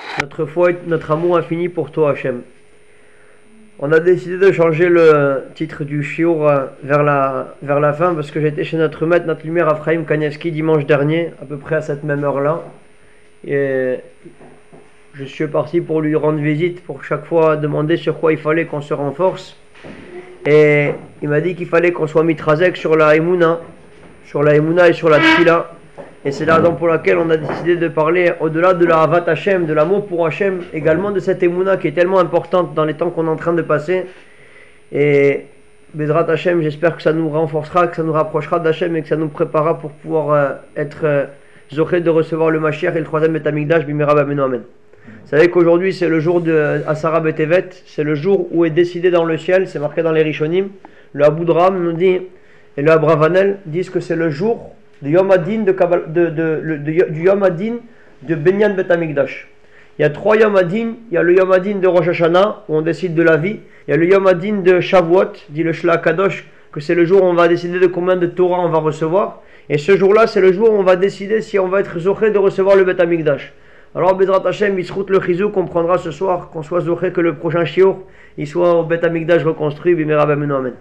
Notre foi, notre amour infini pour toi, Hachem. On a décidé de changer le titre du shiur vers la fin parce que j'étais chez notre maître, notre lumière, Ephraim Kanievski, dimanche dernier, à peu près à cette même heure-là. Et je suis parti pour lui rendre visite, pour chaque fois demander sur quoi il fallait qu'on se renforce. Et il m'a dit qu'il fallait qu'on soit mitrazek sur la Emouna et sur la Tfila. Et c'est la raison pour laquelle on a décidé de parler au-delà de la Havat Hashem, de l'amour pour Hashem, également de cette Emouna qui est tellement importante dans les temps qu'on est en train de passer. Et Bezrat Hashem, j'espère que ça nous renforcera, que ça nous rapprochera d'Hashem et que ça nous préparera pour pouvoir être zoché de recevoir le Mashiach et le troisième Beth Amikdash, Bimera Bamenu Amen. Vous savez qu'aujourd'hui c'est le jour de Asara Betevet, c'est le jour où est décidé dans le ciel, c'est marqué dans les Rishonim. Le Abu Draham nous dit, et le Abravanel disent que c'est le jour du Yom Adin du Yom Adin de Benyan Bet Amikdash. Il y a trois Yom Adin. Il y a le Yom Adin de Rosh Hashanah où on décide de la vie. Il y a le Yom Adin de Shavuot, dit le Shla Kadosh, que c'est le jour où on va décider de combien de Torah on va recevoir. Et ce jour-là, c'est le jour où on va décider si on va être zoché de recevoir le Bet Amikdash. Alors Bezrat Hashem, Yisrout le Chizou, qu'on prendra ce soir, qu'on soit zoché que le prochain shiur, il soit au Bet Amikdash reconstruit, Bimera Bamenu Amen.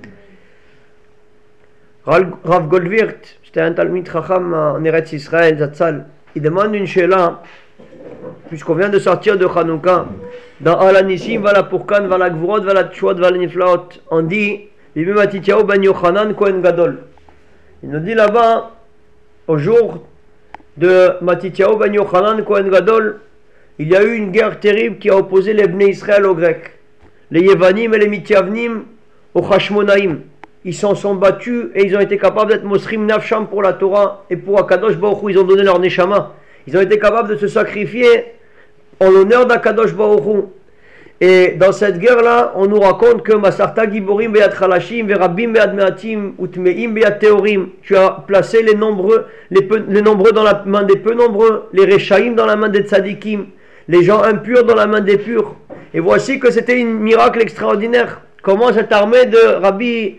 Rav Goldwirt, c'était un Talmid Chacham en Eretz Israël, Zatzal. Il demande une sheila, puisqu'on vient de sortir de Hanouka, dans Alanissim, Vala Purkan, Vala Gvurot, Vala Tchouot, Vala Niflaot, on dit, Bibi Matityahu ben Yochanan Kohen Gadol. Il nous dit là-bas, au jour de Matityahu ben Yochanan Kohen Gadol, il y a eu une guerre terrible qui a opposé les Bnei Israël aux Grecs. Les Yevanim et les Mityavnim aux Hashmonaïm. Ils s'en sont battus et ils ont été capables d'être Mosrim Nafsham pour la Torah et pour Akadosh Baruch Hu. Ils ont donné leur Neshama. Ils ont été capables de se sacrifier en l'honneur d'Akadosh Baruch Hu. Et dans cette guerre-là, on nous raconte que Masarta Giborim Beyad Chalashim, Verabim Beyad Meatim, Utmeim Beyad Teorim. Tu as placé les nombreux dans la main des peu nombreux, les Rechaim dans la main des Tzadikim, les gens impurs dans la main des purs. Et voici que c'était un miracle extraordinaire. Comment cette armée de Rabbi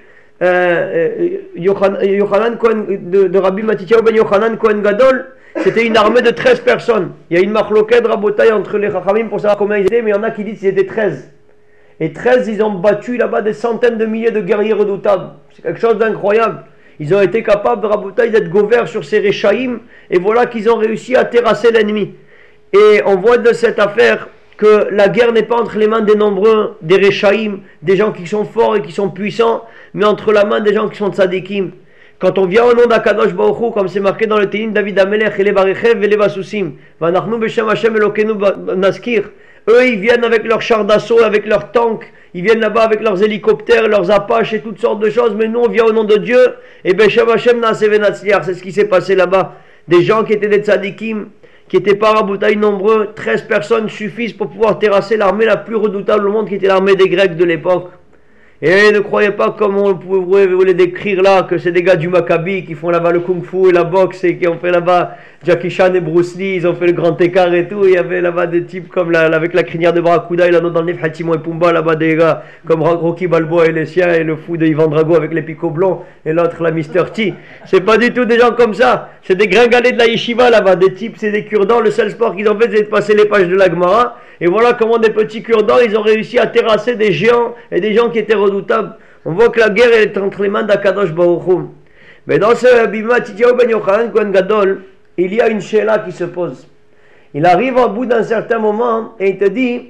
Yochanan Kohen, de Rabbi Matityahu ben Yochanan Kohen Gadol, c'était une armée de 13 personnes. Il y a une marloquette rabotaille entre les Chachamim pour savoir combien ils étaient, mais il y en a qui disent qu'ils étaient 13. Et 13, ils ont battu là-bas des centaines de milliers de guerriers redoutables. C'est quelque chose d'incroyable. Ils ont été capables de rabotaille d'être gouverts sur ces Rechaïm, et voilà qu'ils ont réussi à terrasser l'ennemi. Et on voit de cette affaire que la guerre n'est pas entre les mains des nombreux, des Rechaïm, des gens qui sont forts et qui sont puissants, mais entre la main des gens qui sont tzadikim. Quand on vient au nom d'Akadosh Baruch Hu, comme c'est marqué dans le Tehillim, David Amelech, Ele Barechev, Ele Basusim, Vanachnu Beshem Hashem Elokenu Naskir, eux ils viennent avec leurs chars d'assaut, avec leurs tanks, ils viennent là-bas avec leurs hélicoptères, leurs Apaches et toutes sortes de choses, mais nous on vient au nom de Dieu, et Beshem Hashem Naaseh Natzliar, c'est ce qui s'est passé là-bas. Des gens qui étaient des tzadikim, qui étaient par raboutaille nombreux, 13 personnes suffisent pour pouvoir terrasser l'armée la plus redoutable au monde, qui était l'armée des Grecs de l'époque. Et ne croyez pas comme on pouvait les décrire là, que c'est des gars du Maccabi qui font là-bas le kung-fu et la boxe et qui ont fait là-bas Jackie Chan et Bruce Lee, ils ont fait le grand écart et tout. Il y avait là-bas des types comme avec la crinière de Barracuda et l'anneau dans le nez, Timon et Pumba, là-bas des gars comme Rocky Balboa et les siens et le fou de Ivan Drago avec les picots blonds et l'autre la Mr. T. C'est pas du tout des gens comme ça, c'est des gringalés de la yeshiva là-bas, des types, c'est des cure-dents. Le seul sport qu'ils ont fait c'est de passer les pages de la Gemara. Et voilà comment des petits cure-dents, ils ont réussi à terrasser des géants et des gens qui étaient redoutables. On voit que la guerre est entre les mains d'Akadosh Baruch Hu. Mais dans ce Bibi Matityahu ben Yochanan Kohen Gadol, il y a une sheila qui se pose. Il arrive au bout d'un certain moment et il te dit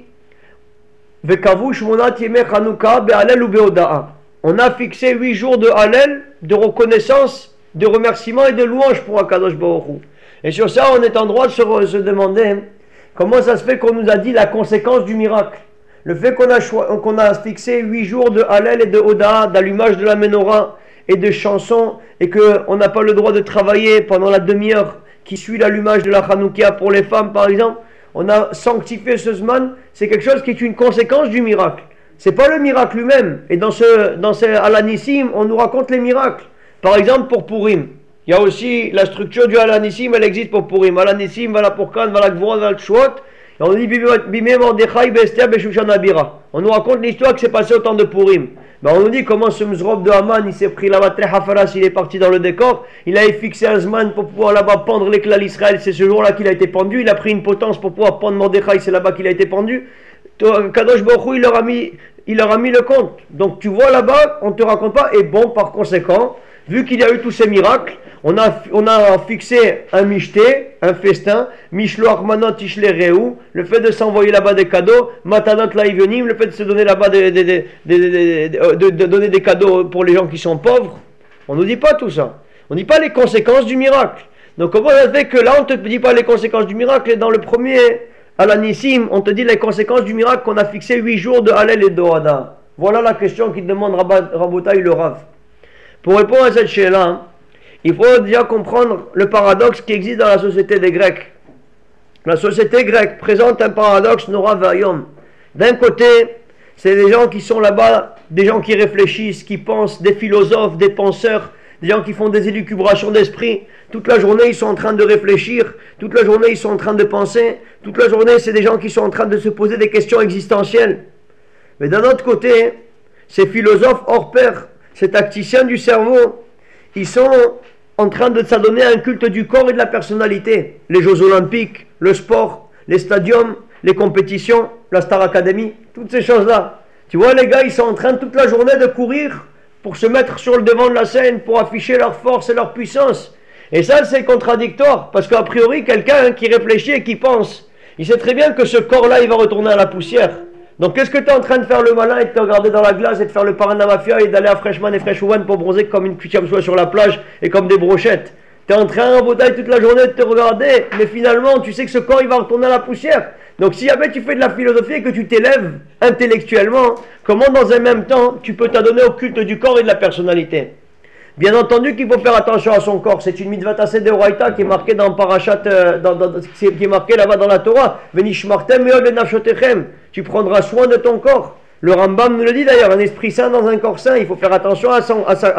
Vekavu shmonat yemei Chanukah be'alel ou be'oda'a. On a fixé 8 jours de Hallel, de reconnaissance, de remerciement et de louange pour Akadosh Baruch Hu. Et sur ça, on est en droit de se demander comment ça se fait qu'on nous a dit la conséquence du miracle. Le fait qu'on a fixé 8 jours de Hallel et de Oda, d'allumage de la Menorah et de chansons, et qu'on n'a pas le droit de travailler pendant la demi-heure qui suit l'allumage de la Hanoukia pour les femmes par exemple, on a sanctifié ce Zman, c'est quelque chose qui est une conséquence du miracle. C'est pas le miracle lui-même. Et dans ce Alanissim, on nous raconte les miracles. Par exemple pour Purim. Il y a aussi la structure du Alanissim, elle existe pour Purim. Alanissim, Vala Purkan, Vala Gvurot, Vala Tchouot. Et on dit Bimei Mordechai Be'Esther Beshushan Abira. On nous raconte l'histoire qui s'est passée au temps de Purim. Ben on nous dit comment ce Mzrob de Haman, il s'est pris là-bas, très Hafaras, il est parti dans le décor, il avait fixé un Zman pour pouvoir là-bas pendre l'éclat d'Israël, c'est ce jour-là qu'il a été pendu, il a pris une potence pour pouvoir pendre Mordechai, c'est là-bas qu'il a été pendu. Kadosh Baruch Hu, il leur a mis le compte. Donc tu vois là-bas, on ne te raconte pas, et bon, par conséquent, vu qu'il y a eu tous ces miracles, on a fixé un michté, un festin, Mishloach Manot Tishle Reu, le fait de s'envoyer là-bas des cadeaux, Matanot Laïvenim, le fait de se donner là-bas de donner des cadeaux pour les gens qui sont pauvres. On ne nous dit pas tout ça. On ne dit pas les conséquences du miracle. Donc comment ça se fait que là on ne te dit pas les conséquences du miracle, et dans le premier Alanissim, on te dit les conséquences du miracle qu'on a fixé 8 jours de Hallel et d'Ohada. Voilà la question qu'il demande Rabotai le Rav. Pour répondre à cette chose-là, il faut déjà comprendre le paradoxe qui existe dans la société des Grecs. La société grecque présente un paradoxe Nora Vayom. D'un côté, c'est des gens qui sont là-bas, des gens qui réfléchissent, qui pensent, des philosophes, des penseurs, des gens qui font des élucubrations d'esprit. Toute la journée, ils sont en train de réfléchir. Toute la journée, ils sont en train de penser. Toute la journée, c'est des gens qui sont en train de se poser des questions existentielles. Mais d'un autre côté, ces philosophes hors pair, ces tacticiens du cerveau, ils sont en train de s'adonner à un culte du corps et de la personnalité. Les Jeux Olympiques, le sport, les stadiums, les compétitions, la Star Academy, toutes ces choses-là. Tu vois, les gars, ils sont en train toute la journée de courir pour se mettre sur le devant de la scène, pour afficher leur force et leur puissance. Et ça, c'est contradictoire, parce qu'a priori, quelqu'un qui réfléchit et qui pense, il sait très bien que ce corps-là, il va retourner à la poussière. Donc qu'est-ce que tu es en train de faire le malin et de te regarder dans la glace et de faire le parrain de la mafia et d'aller à Freshman et Freshwoman pour bronzer comme une cuitième soie sur la plage et comme des brochettes? Tu es en train en bouteille toute la journée de te regarder, mais finalement tu sais que ce corps il va retourner à la poussière. Donc si jamais tu fais de la philosophie et que tu t'élèves intellectuellement, comment dans un même temps tu peux t'adonner au culte du corps et de la personnalité? Bien entendu qu'il faut faire attention à son corps. C'est une mitzvah tassé de Horaïta qui est marquée dans Parashat, qui est marquée là-bas dans la Torah. Venishmartem meod lenafshotechem. Tu prendras soin de ton corps. Le Rambam nous le dit d'ailleurs, un esprit saint dans un corps saint. Il faut faire attention à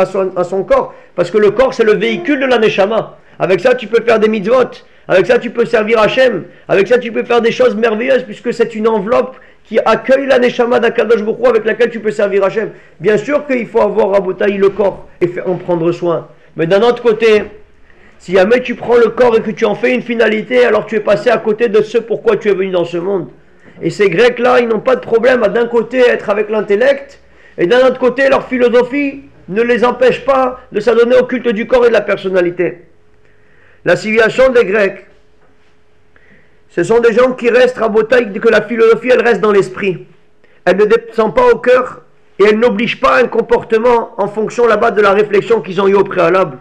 son corps. Parce que le corps, c'est le véhicule de la Neshama. Avec ça, tu peux faire des mitzvot. Avec ça, tu peux servir Hachem. Avec ça, tu peux faire des choses merveilleuses puisque c'est une enveloppe qui accueille la Neshama d'Akadosh Baruch Hu avec laquelle tu peux servir Hachem. Bien sûr qu'il faut avoir Rabotaï le corps et en prendre soin. Mais d'un autre côté, si jamais tu prends le corps et que tu en fais une finalité, alors tu es passé à côté de ce pourquoi tu es venu dans ce monde. Et ces Grecs-là, ils n'ont pas de problème à d'un côté être avec l'intellect, et d'un autre côté, leur philosophie ne les empêche pas de s'adonner au culte du corps et de la personnalité. La civilisation des Grecs, ce sont des gens qui restent rabotaïques, que la philosophie, elle reste dans l'esprit. Elle ne descend pas au cœur et elle n'oblige pas un comportement en fonction là-bas de la réflexion qu'ils ont eue au préalable.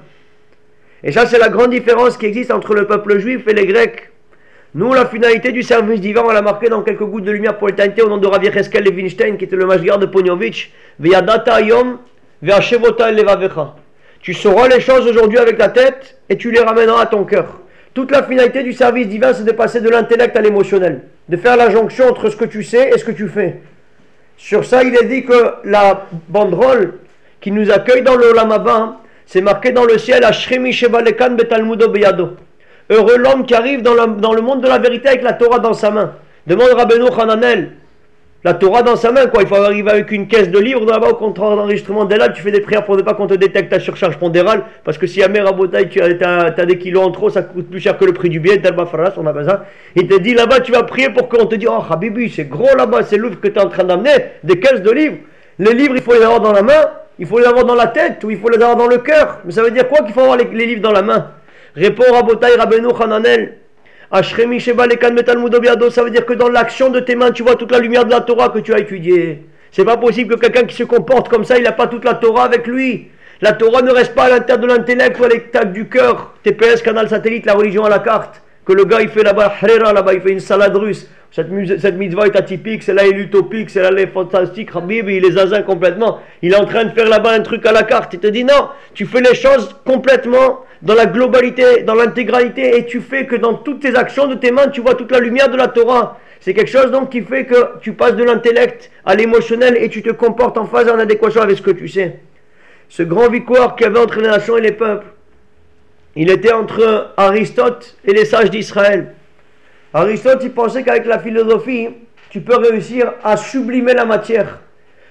Et ça, c'est la grande différence qui existe entre le peuple juif et les Grecs. Nous, la finalité du service divin, on l'a marqué dans quelques gouttes de lumière pour l'éternité au nom de Rav Yecheskel Levinstein, qui était le mashgar de Ponyovitch. Veyadata ayom ve'ashevota levavecha. Tu sauras les choses aujourd'hui avec la tête et tu les ramèneras à ton cœur. Toute la finalité du service divin, c'est de passer de l'intellect à l'émotionnel, de faire la jonction entre ce que tu sais et ce que tu fais. Sur ça, il est dit que la banderole qui nous accueille dans le Olam Haba, c'est marqué dans le ciel, Ashremi Shebalekan Betalmudo Beyado. Heureux l'homme qui arrive dans le monde de la vérité avec la Torah dans sa main. Demande Rabbeinu Hananel. La Torah dans sa main, quoi. Il faut arriver avec une caisse de livres là-bas au contrat d'enregistrement d'Elad. Tu fais des prières pour ne pas qu'on te détecte ta surcharge pondérale. Parce que si à Merabotaï, tu as des kilos en trop, ça coûte plus cher que le prix du billet. D'Alba Faras, on appelle ça. Il te dit là-bas, tu vas prier pour qu'on te dise, oh Habibi, c'est gros là-bas, c'est le livre que tu es en train d'amener. Des caisses de livres. Les livres, il faut les avoir dans la main, il faut les avoir dans la tête ou il faut les avoir dans le cœur. Mais ça veut dire quoi qu'il faut avoir les livres dans la main? Répond Rabotaï Rabbeinu Hananel. Ashremi Sheba Lekan Metalmudo Biado, ça veut dire que dans l'action de tes mains, tu vois toute la lumière de la Torah que tu as étudiée. C'est pas possible que quelqu'un qui se comporte comme ça, il n'a pas toute la Torah avec lui. La Torah ne reste pas à l'intérieur de l'intellect ou à l'état du cœur. TPS, canal satellite, la religion à la carte. Que le gars il fait là-bas, Hrera là-bas, il fait une salade russe. Cette mitzvah est atypique, celle-là est utopique, celle-là elle est fantastique. Habib, il est zinzin complètement. Il est en train de faire là-bas un truc à la carte. Il te dit non, tu fais les choses complètement dans la globalité, dans l'intégralité, et tu fais que dans toutes tes actions de tes mains, tu vois toute la lumière de la Torah. C'est quelque chose donc qui fait que tu passes de l'intellect à l'émotionnel et tu te comportes en phase et en adéquation avec ce que tu sais. Ce grand victoire qu'il y avait entre les nations et les peuples, il était entre Aristote et les sages d'Israël. Aristote, il pensait qu'avec la philosophie, tu peux réussir à sublimer la matière,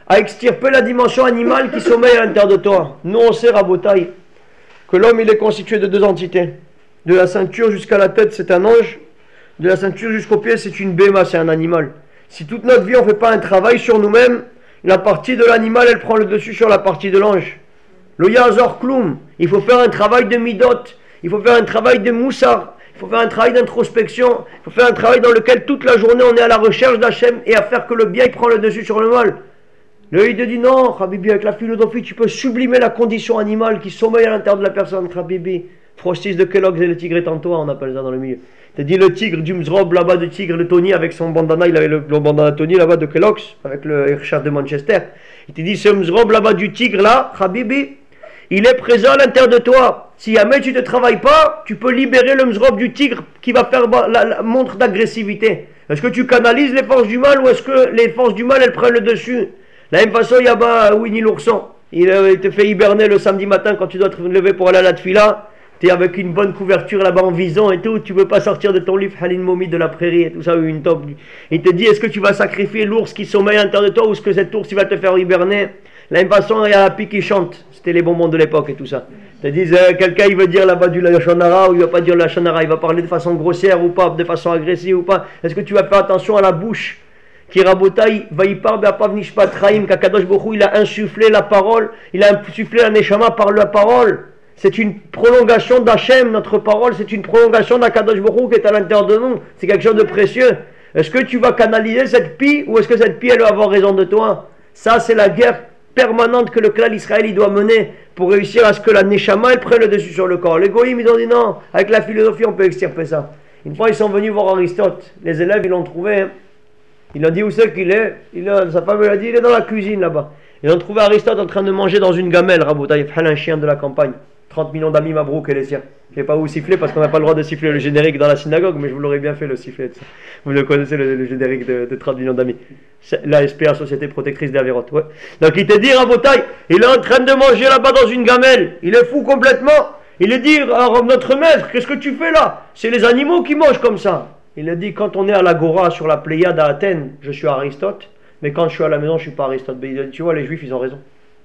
à extirper la dimension animale qui sommeille à l'intérieur de toi. Nous, on sait, Rabotaï, que l'homme, il est constitué de deux entités. De la ceinture jusqu'à la tête, c'est un ange. De la ceinture jusqu'au pied, c'est une béma, c'est un animal. Si toute notre vie, on ne fait pas un travail sur nous-mêmes, la partie de l'animal, elle prend le dessus sur la partie de l'ange. Le Yazor Kloum, il faut faire un travail de midot, il faut faire un travail de moussar, il faut faire un travail d'introspection, il faut faire un travail dans lequel toute la journée on est à la recherche d'Hachem et à faire que le bien il prend le dessus sur le mal. Le il te dit non, Habibi, avec la philosophie tu peux sublimer la condition animale qui sommeille à l'intérieur de la personne, Habibi. Frostis de Kellogg's et le tigre est en toi, on appelle ça dans le milieu. Il te dit le tigre du Mzrob là-bas, de tigre de Tony avec son bandana, il avait le bandana Tony là-bas de Kellogg's avec le Hirschard de Manchester. Il te dit ce Mzrob là-bas du tigre là, Habibi, il est présent à l'intérieur de toi. Si jamais tu ne travailles pas, tu peux libérer le mzrob du tigre qui va faire la montre d'agressivité. Est-ce que tu canalises les forces du mal ou est-ce que les forces du mal elles prennent le dessus? De la même façon, il y a Winnie l'ourson. Il te fait hiberner le samedi matin quand tu dois te lever pour aller à la tfila. Tu es avec une bonne couverture là-bas en visant et tout. Tu ne veux pas sortir de ton livre Halin Momi de la prairie et tout ça, ou une top. Il te dit est-ce que tu vas sacrifier l'ours qui sommeille à l'intérieur de toi ou est-ce que cet ours il va te faire hiberner? De la même façon, il y a la pique qui chante. C'était les bonbons de l'époque et tout ça. Ils te disent, quelqu'un il veut dire là-bas du lachonara ou il ne va pas dire lachonara, il va parler de façon grossière ou pas, de façon agressive ou pas. Est-ce que tu vas faire attention à la bouche qui rabotaille, va y parler, qu'Akadosh Bokhu, il a insufflé la parole, il a insufflé la neshama par la parole. C'est une prolongation d'Hachem, notre parole, c'est une prolongation d'Akadosh Bokhu qui est à l'intérieur de nous. C'est quelque chose de précieux. Est-ce que tu vas canaliser cette pie ou est-ce que cette pie elle va avoir raison de toi? Ça, c'est la guerre permanente que le clan Israël il doit mener pour réussir à ce que la Neshama elle prenne le dessus sur le corps. Les goïms ils ont dit non, avec la philosophie on peut extirper ça. Une fois ils sont venus voir Aristote, les élèves ils l'ont trouvé, hein. Ils ont dit où c'est qu'il est, sa femme lui a dit il est dans la cuisine là-bas. Ils ont trouvé Aristote en train de manger dans une gamelle, Raboutaï, un chien de la campagne. 30 millions d'amis Mabrouk et les siens. Je ne sais pas où siffler parce qu'on n'a pas le droit de siffler le générique dans la synagogue, mais je vous l'aurais bien fait le sifflet. Vous le connaissez, le générique de 30 millions d'amis. La SPA, Société Protectrice des Avérotes. Ouais. Donc il te dit, Rabotaï, il est en train de manger là-bas dans une gamelle. Il est fou complètement. Il est dit, alors, notre maître, qu'est-ce que tu fais là? C'est les animaux qui mangent comme ça. Il a dit, quand on est à l'Agora sur la Pléiade à Athènes, je suis Aristote, mais quand je suis à la maison, je ne suis pas Aristote. Mais il a dit, tu vois, les Juifs, ils ont raison.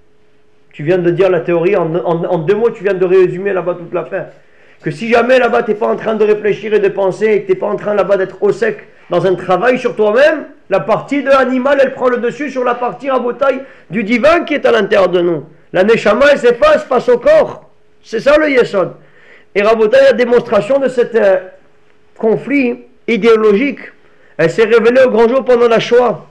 Tu viens de dire la théorie, en 2 mots, tu viens de résumer là-bas toute l'affaire. Que si jamais là-bas, tu n'es pas en train de réfléchir et de penser, et que tu n'es pas en train là-bas d'être au sec dans un travail sur toi-même, la partie de l'animal, elle prend le dessus sur la partie rabotaille du divin qui est à l'intérieur de nous. La neshama, elle s'efface face au corps. C'est ça le yesod. Et rabotaille, la démonstration de cet conflit idéologique, elle s'est révélée au grand jour pendant la Shoah.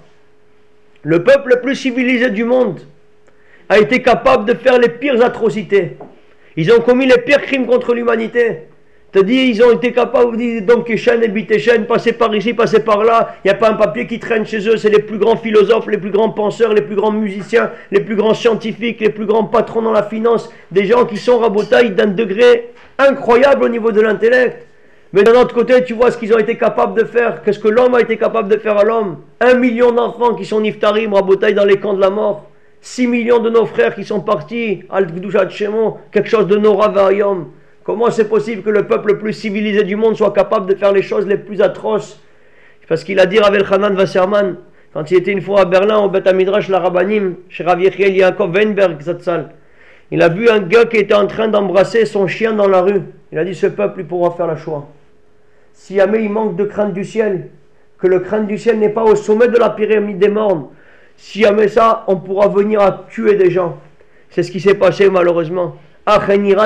Le peuple le plus civilisé du monde a été capable de faire les pires atrocités. Ils ont commis les pires crimes contre l'humanité. C'est-à-dire, ils ont été capables de dire donc Keshen et Biteshen, passer par ici, passer par là. Il n'y a pas un papier qui traîne chez eux. C'est les plus grands philosophes, les plus grands penseurs, les plus grands musiciens, les plus grands scientifiques, les plus grands patrons dans la finance. Des gens qui sont rabotailles d'un degré incroyable au niveau de l'intellect. Mais d'un autre côté, tu vois ce qu'ils ont été capables de faire. Qu'est-ce que l'homme a été capable de faire à l'homme? 1 million d'enfants qui sont niftarim, rabotailles dans les camps de la mort. 6 millions de nos frères qui sont partis, quelque chose de Nora Vayom. Comment c'est possible que le peuple le plus civilisé du monde soit capable de faire les choses les plus atroces? Parce qu'il a dit Rav Elchanan Wasserman, quand il était une fois à Berlin, au Bet Midrash la Rabbanim, chez Rav Yechiel Yaakov Weinberg, Zatzal, il a vu un gars qui était en train d'embrasser son chien dans la rue. Il a dit ce peuple il pourra faire la Shoah. Si jamais il manque de crainte du ciel, que le crainte du ciel n'est pas au sommet de la pyramide des mornes, si jamais ça, on pourra venir à tuer des gens. C'est ce qui s'est passé malheureusement. Comme il a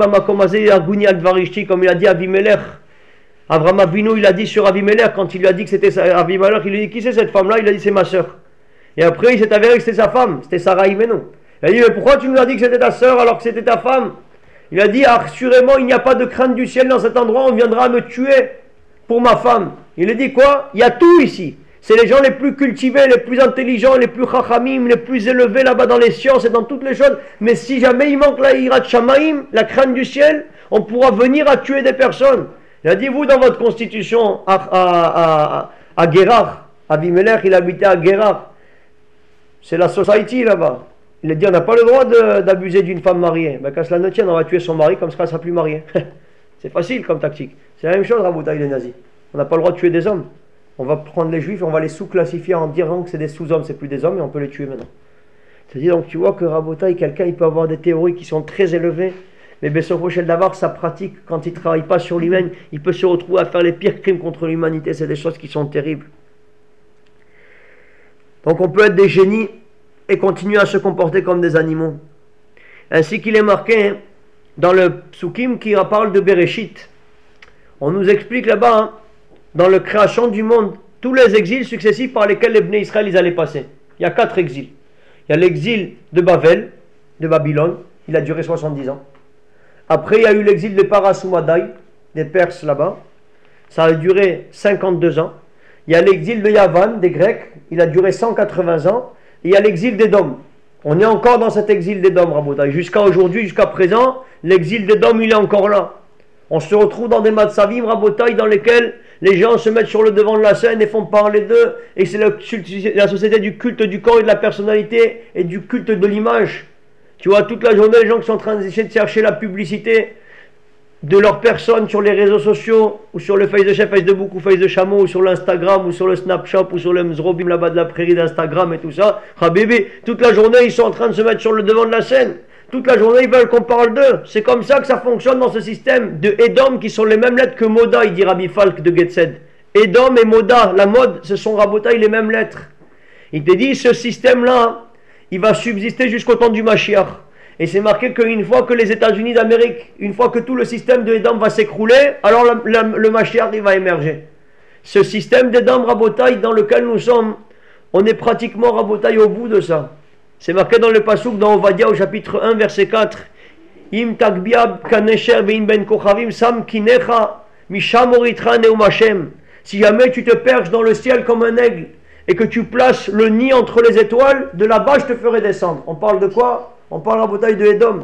dit Avimelech. Avraham Avinu, il a dit sur Avimelech, quand il lui a dit que c'était Avimelech, il lui a dit qui c'est cette femme-là? Il a dit c'est ma soeur. Et après il s'est avéré que c'était sa femme, c'était Sarah Imenu. Il a dit mais pourquoi tu nous as dit que c'était ta soeur alors que c'était ta femme? Il a dit assurément il n'y a pas de crainte du ciel dans cet endroit, on viendra me tuer pour ma femme. Il a dit quoi? Il y a tout ici. C'est les gens les plus cultivés, les plus intelligents, les plus chachamim, les plus élevés là-bas dans les sciences et dans toutes les choses. Mais si jamais il manque la hirat shamaim, la crainte du ciel, on pourra venir à tuer des personnes. Il a dit, vous, dans votre constitution à Guérard, Abimelech, il habitait à Guérard. C'est la society là-bas. Il a dit, on n'a pas le droit d'abuser d'une femme mariée. Ben, quand cela ne tienne, on va tuer son mari comme ça, elle ne sera plus mariée. C'est facile comme tactique. C'est la même chose, Raboutaï, les nazis. On n'a pas le droit de tuer des hommes. On va prendre les juifs, on va les sous-classifier en disant que c'est des sous-hommes, c'est plus des hommes, et on peut les tuer maintenant. C'est-à-dire, donc tu vois que Rabotaï, quelqu'un, il peut avoir des théories qui sont très élevées, mais Bessofo Shel Davar, sa pratique, quand il ne travaille pas sur lui-même, il peut se retrouver à faire les pires crimes contre l'humanité. C'est des choses qui sont terribles. Donc on peut être des génies et continuer à se comporter comme des animaux. Ainsi qu'il est marqué dans le psukim qui parle de Bereshit. On nous explique là-bas, dans la création du monde, tous les exils successifs par lesquels les Bnei Israël ils allaient passer. Il y a 4 exils. Il y a l'exil de Bavel, de Babylone, il a duré 70 ans. Après, il y a eu l'exil de Parasoumadai, des Perses là-bas, ça a duré 52 ans. Il y a l'exil de Yavan, des Grecs, il a duré 180 ans. Et il y a l'exil d'Édom. On est encore dans cet exil d'Édom, Rabotai. Jusqu'à aujourd'hui, jusqu'à présent, l'exil d'Édom, il est encore là. On se retrouve dans des matzavim, Rabotai, dans lesquels les gens se mettent sur le devant de la scène et font parler d'eux. Et c'est la société du culte du corps et de la personnalité et du culte de l'image. Tu vois, toute la journée, les gens qui sont en train d'essayer de chercher la publicité de leur personne sur les réseaux sociaux, ou sur le Face de Chef, Face de Bouk, ou Face de Chameau, ou sur l'Instagram, ou sur le Snapchat, ou sur le Mzrobim là-bas de la prairie d'Instagram et tout ça. Habibi, toute la journée, ils sont en train de se mettre sur le devant de la scène. Toute la journée, ils veulent qu'on parle d'eux. C'est comme ça que ça fonctionne dans ce système de Edom, qui sont les mêmes lettres que Moda, il dit Rabbi Falk de Getzed. Edom et Moda, la mode, ce sont Rabotai les mêmes lettres. Il te dit, ce système-là, il va subsister jusqu'au temps du Mashiach. Et c'est marqué qu'une fois que les États-Unis d'Amérique, une fois que tout le système de Edom va s'écrouler, alors le Mashiach il va émerger. Ce système d'Edom, Rabotai, dans lequel nous sommes, on est pratiquement, Rabotai, au bout de ça. C'est marqué dans le Passouk, dans Ovadia, au chapitre 1, verset 4. Im takbiab kanesher ve'im ben kochavim sam kinecha misham oritra neum Hashem. Si jamais tu te perches dans le ciel comme un aigle, et que tu places le nid entre les étoiles, de là-bas je te ferai descendre. On parle de quoi? On parle à la bataille de Edom.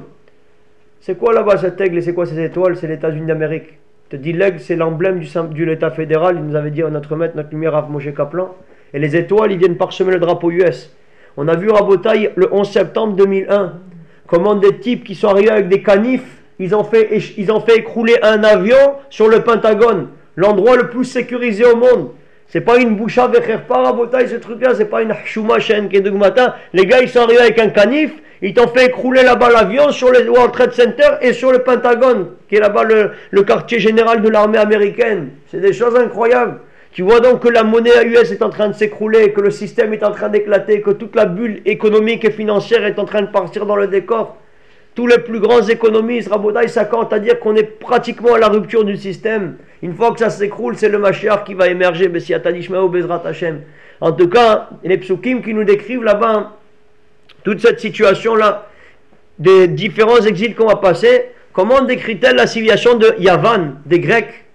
C'est quoi là-bas cet aigle et c'est quoi ces étoiles? C'est les États-Unis d'Amérique. Je te dis, l'aigle c'est l'emblème de l'État fédéral. Il nous avait dit notre maître, notre lumière, Rav Moshe Kaplan. Et les étoiles, ils viennent parsemer le drapeau US. On a vu Rabotai le 11 septembre 2001 comment des types qui sont arrivés avec des canifs, ils ont fait écrouler un avion sur le Pentagone, l'endroit le plus sécurisé au monde. C'est pas une boucha vecher par Rabotai, ce truc-là, c'est pas une hchouma shen kedugmata. Les gars, ils sont arrivés avec un canif. Ils t'ont fait écrouler là-bas l'avion sur le World Trade Center et sur le Pentagone, qui est là-bas le quartier général de l'armée américaine. C'est des choses incroyables. Tu vois donc que la monnaie US est en train de s'écrouler, que le système est en train d'éclater, que toute la bulle économique et financière est en train de partir dans le décor. Tous les plus grands économistes, Rabotai, s'accordent à dire qu'on est pratiquement à la rupture du système. Une fois que ça s'écroule, c'est le Mashiach qui va émerger, Bessia Tadishmao Bezrat Hashem. En tout cas, les psukim qui nous décrivent là-bas, toute cette situation-là, des différents exils qu'on va passer, comment décrit-elle la civilisation de Yavan, des Grecs,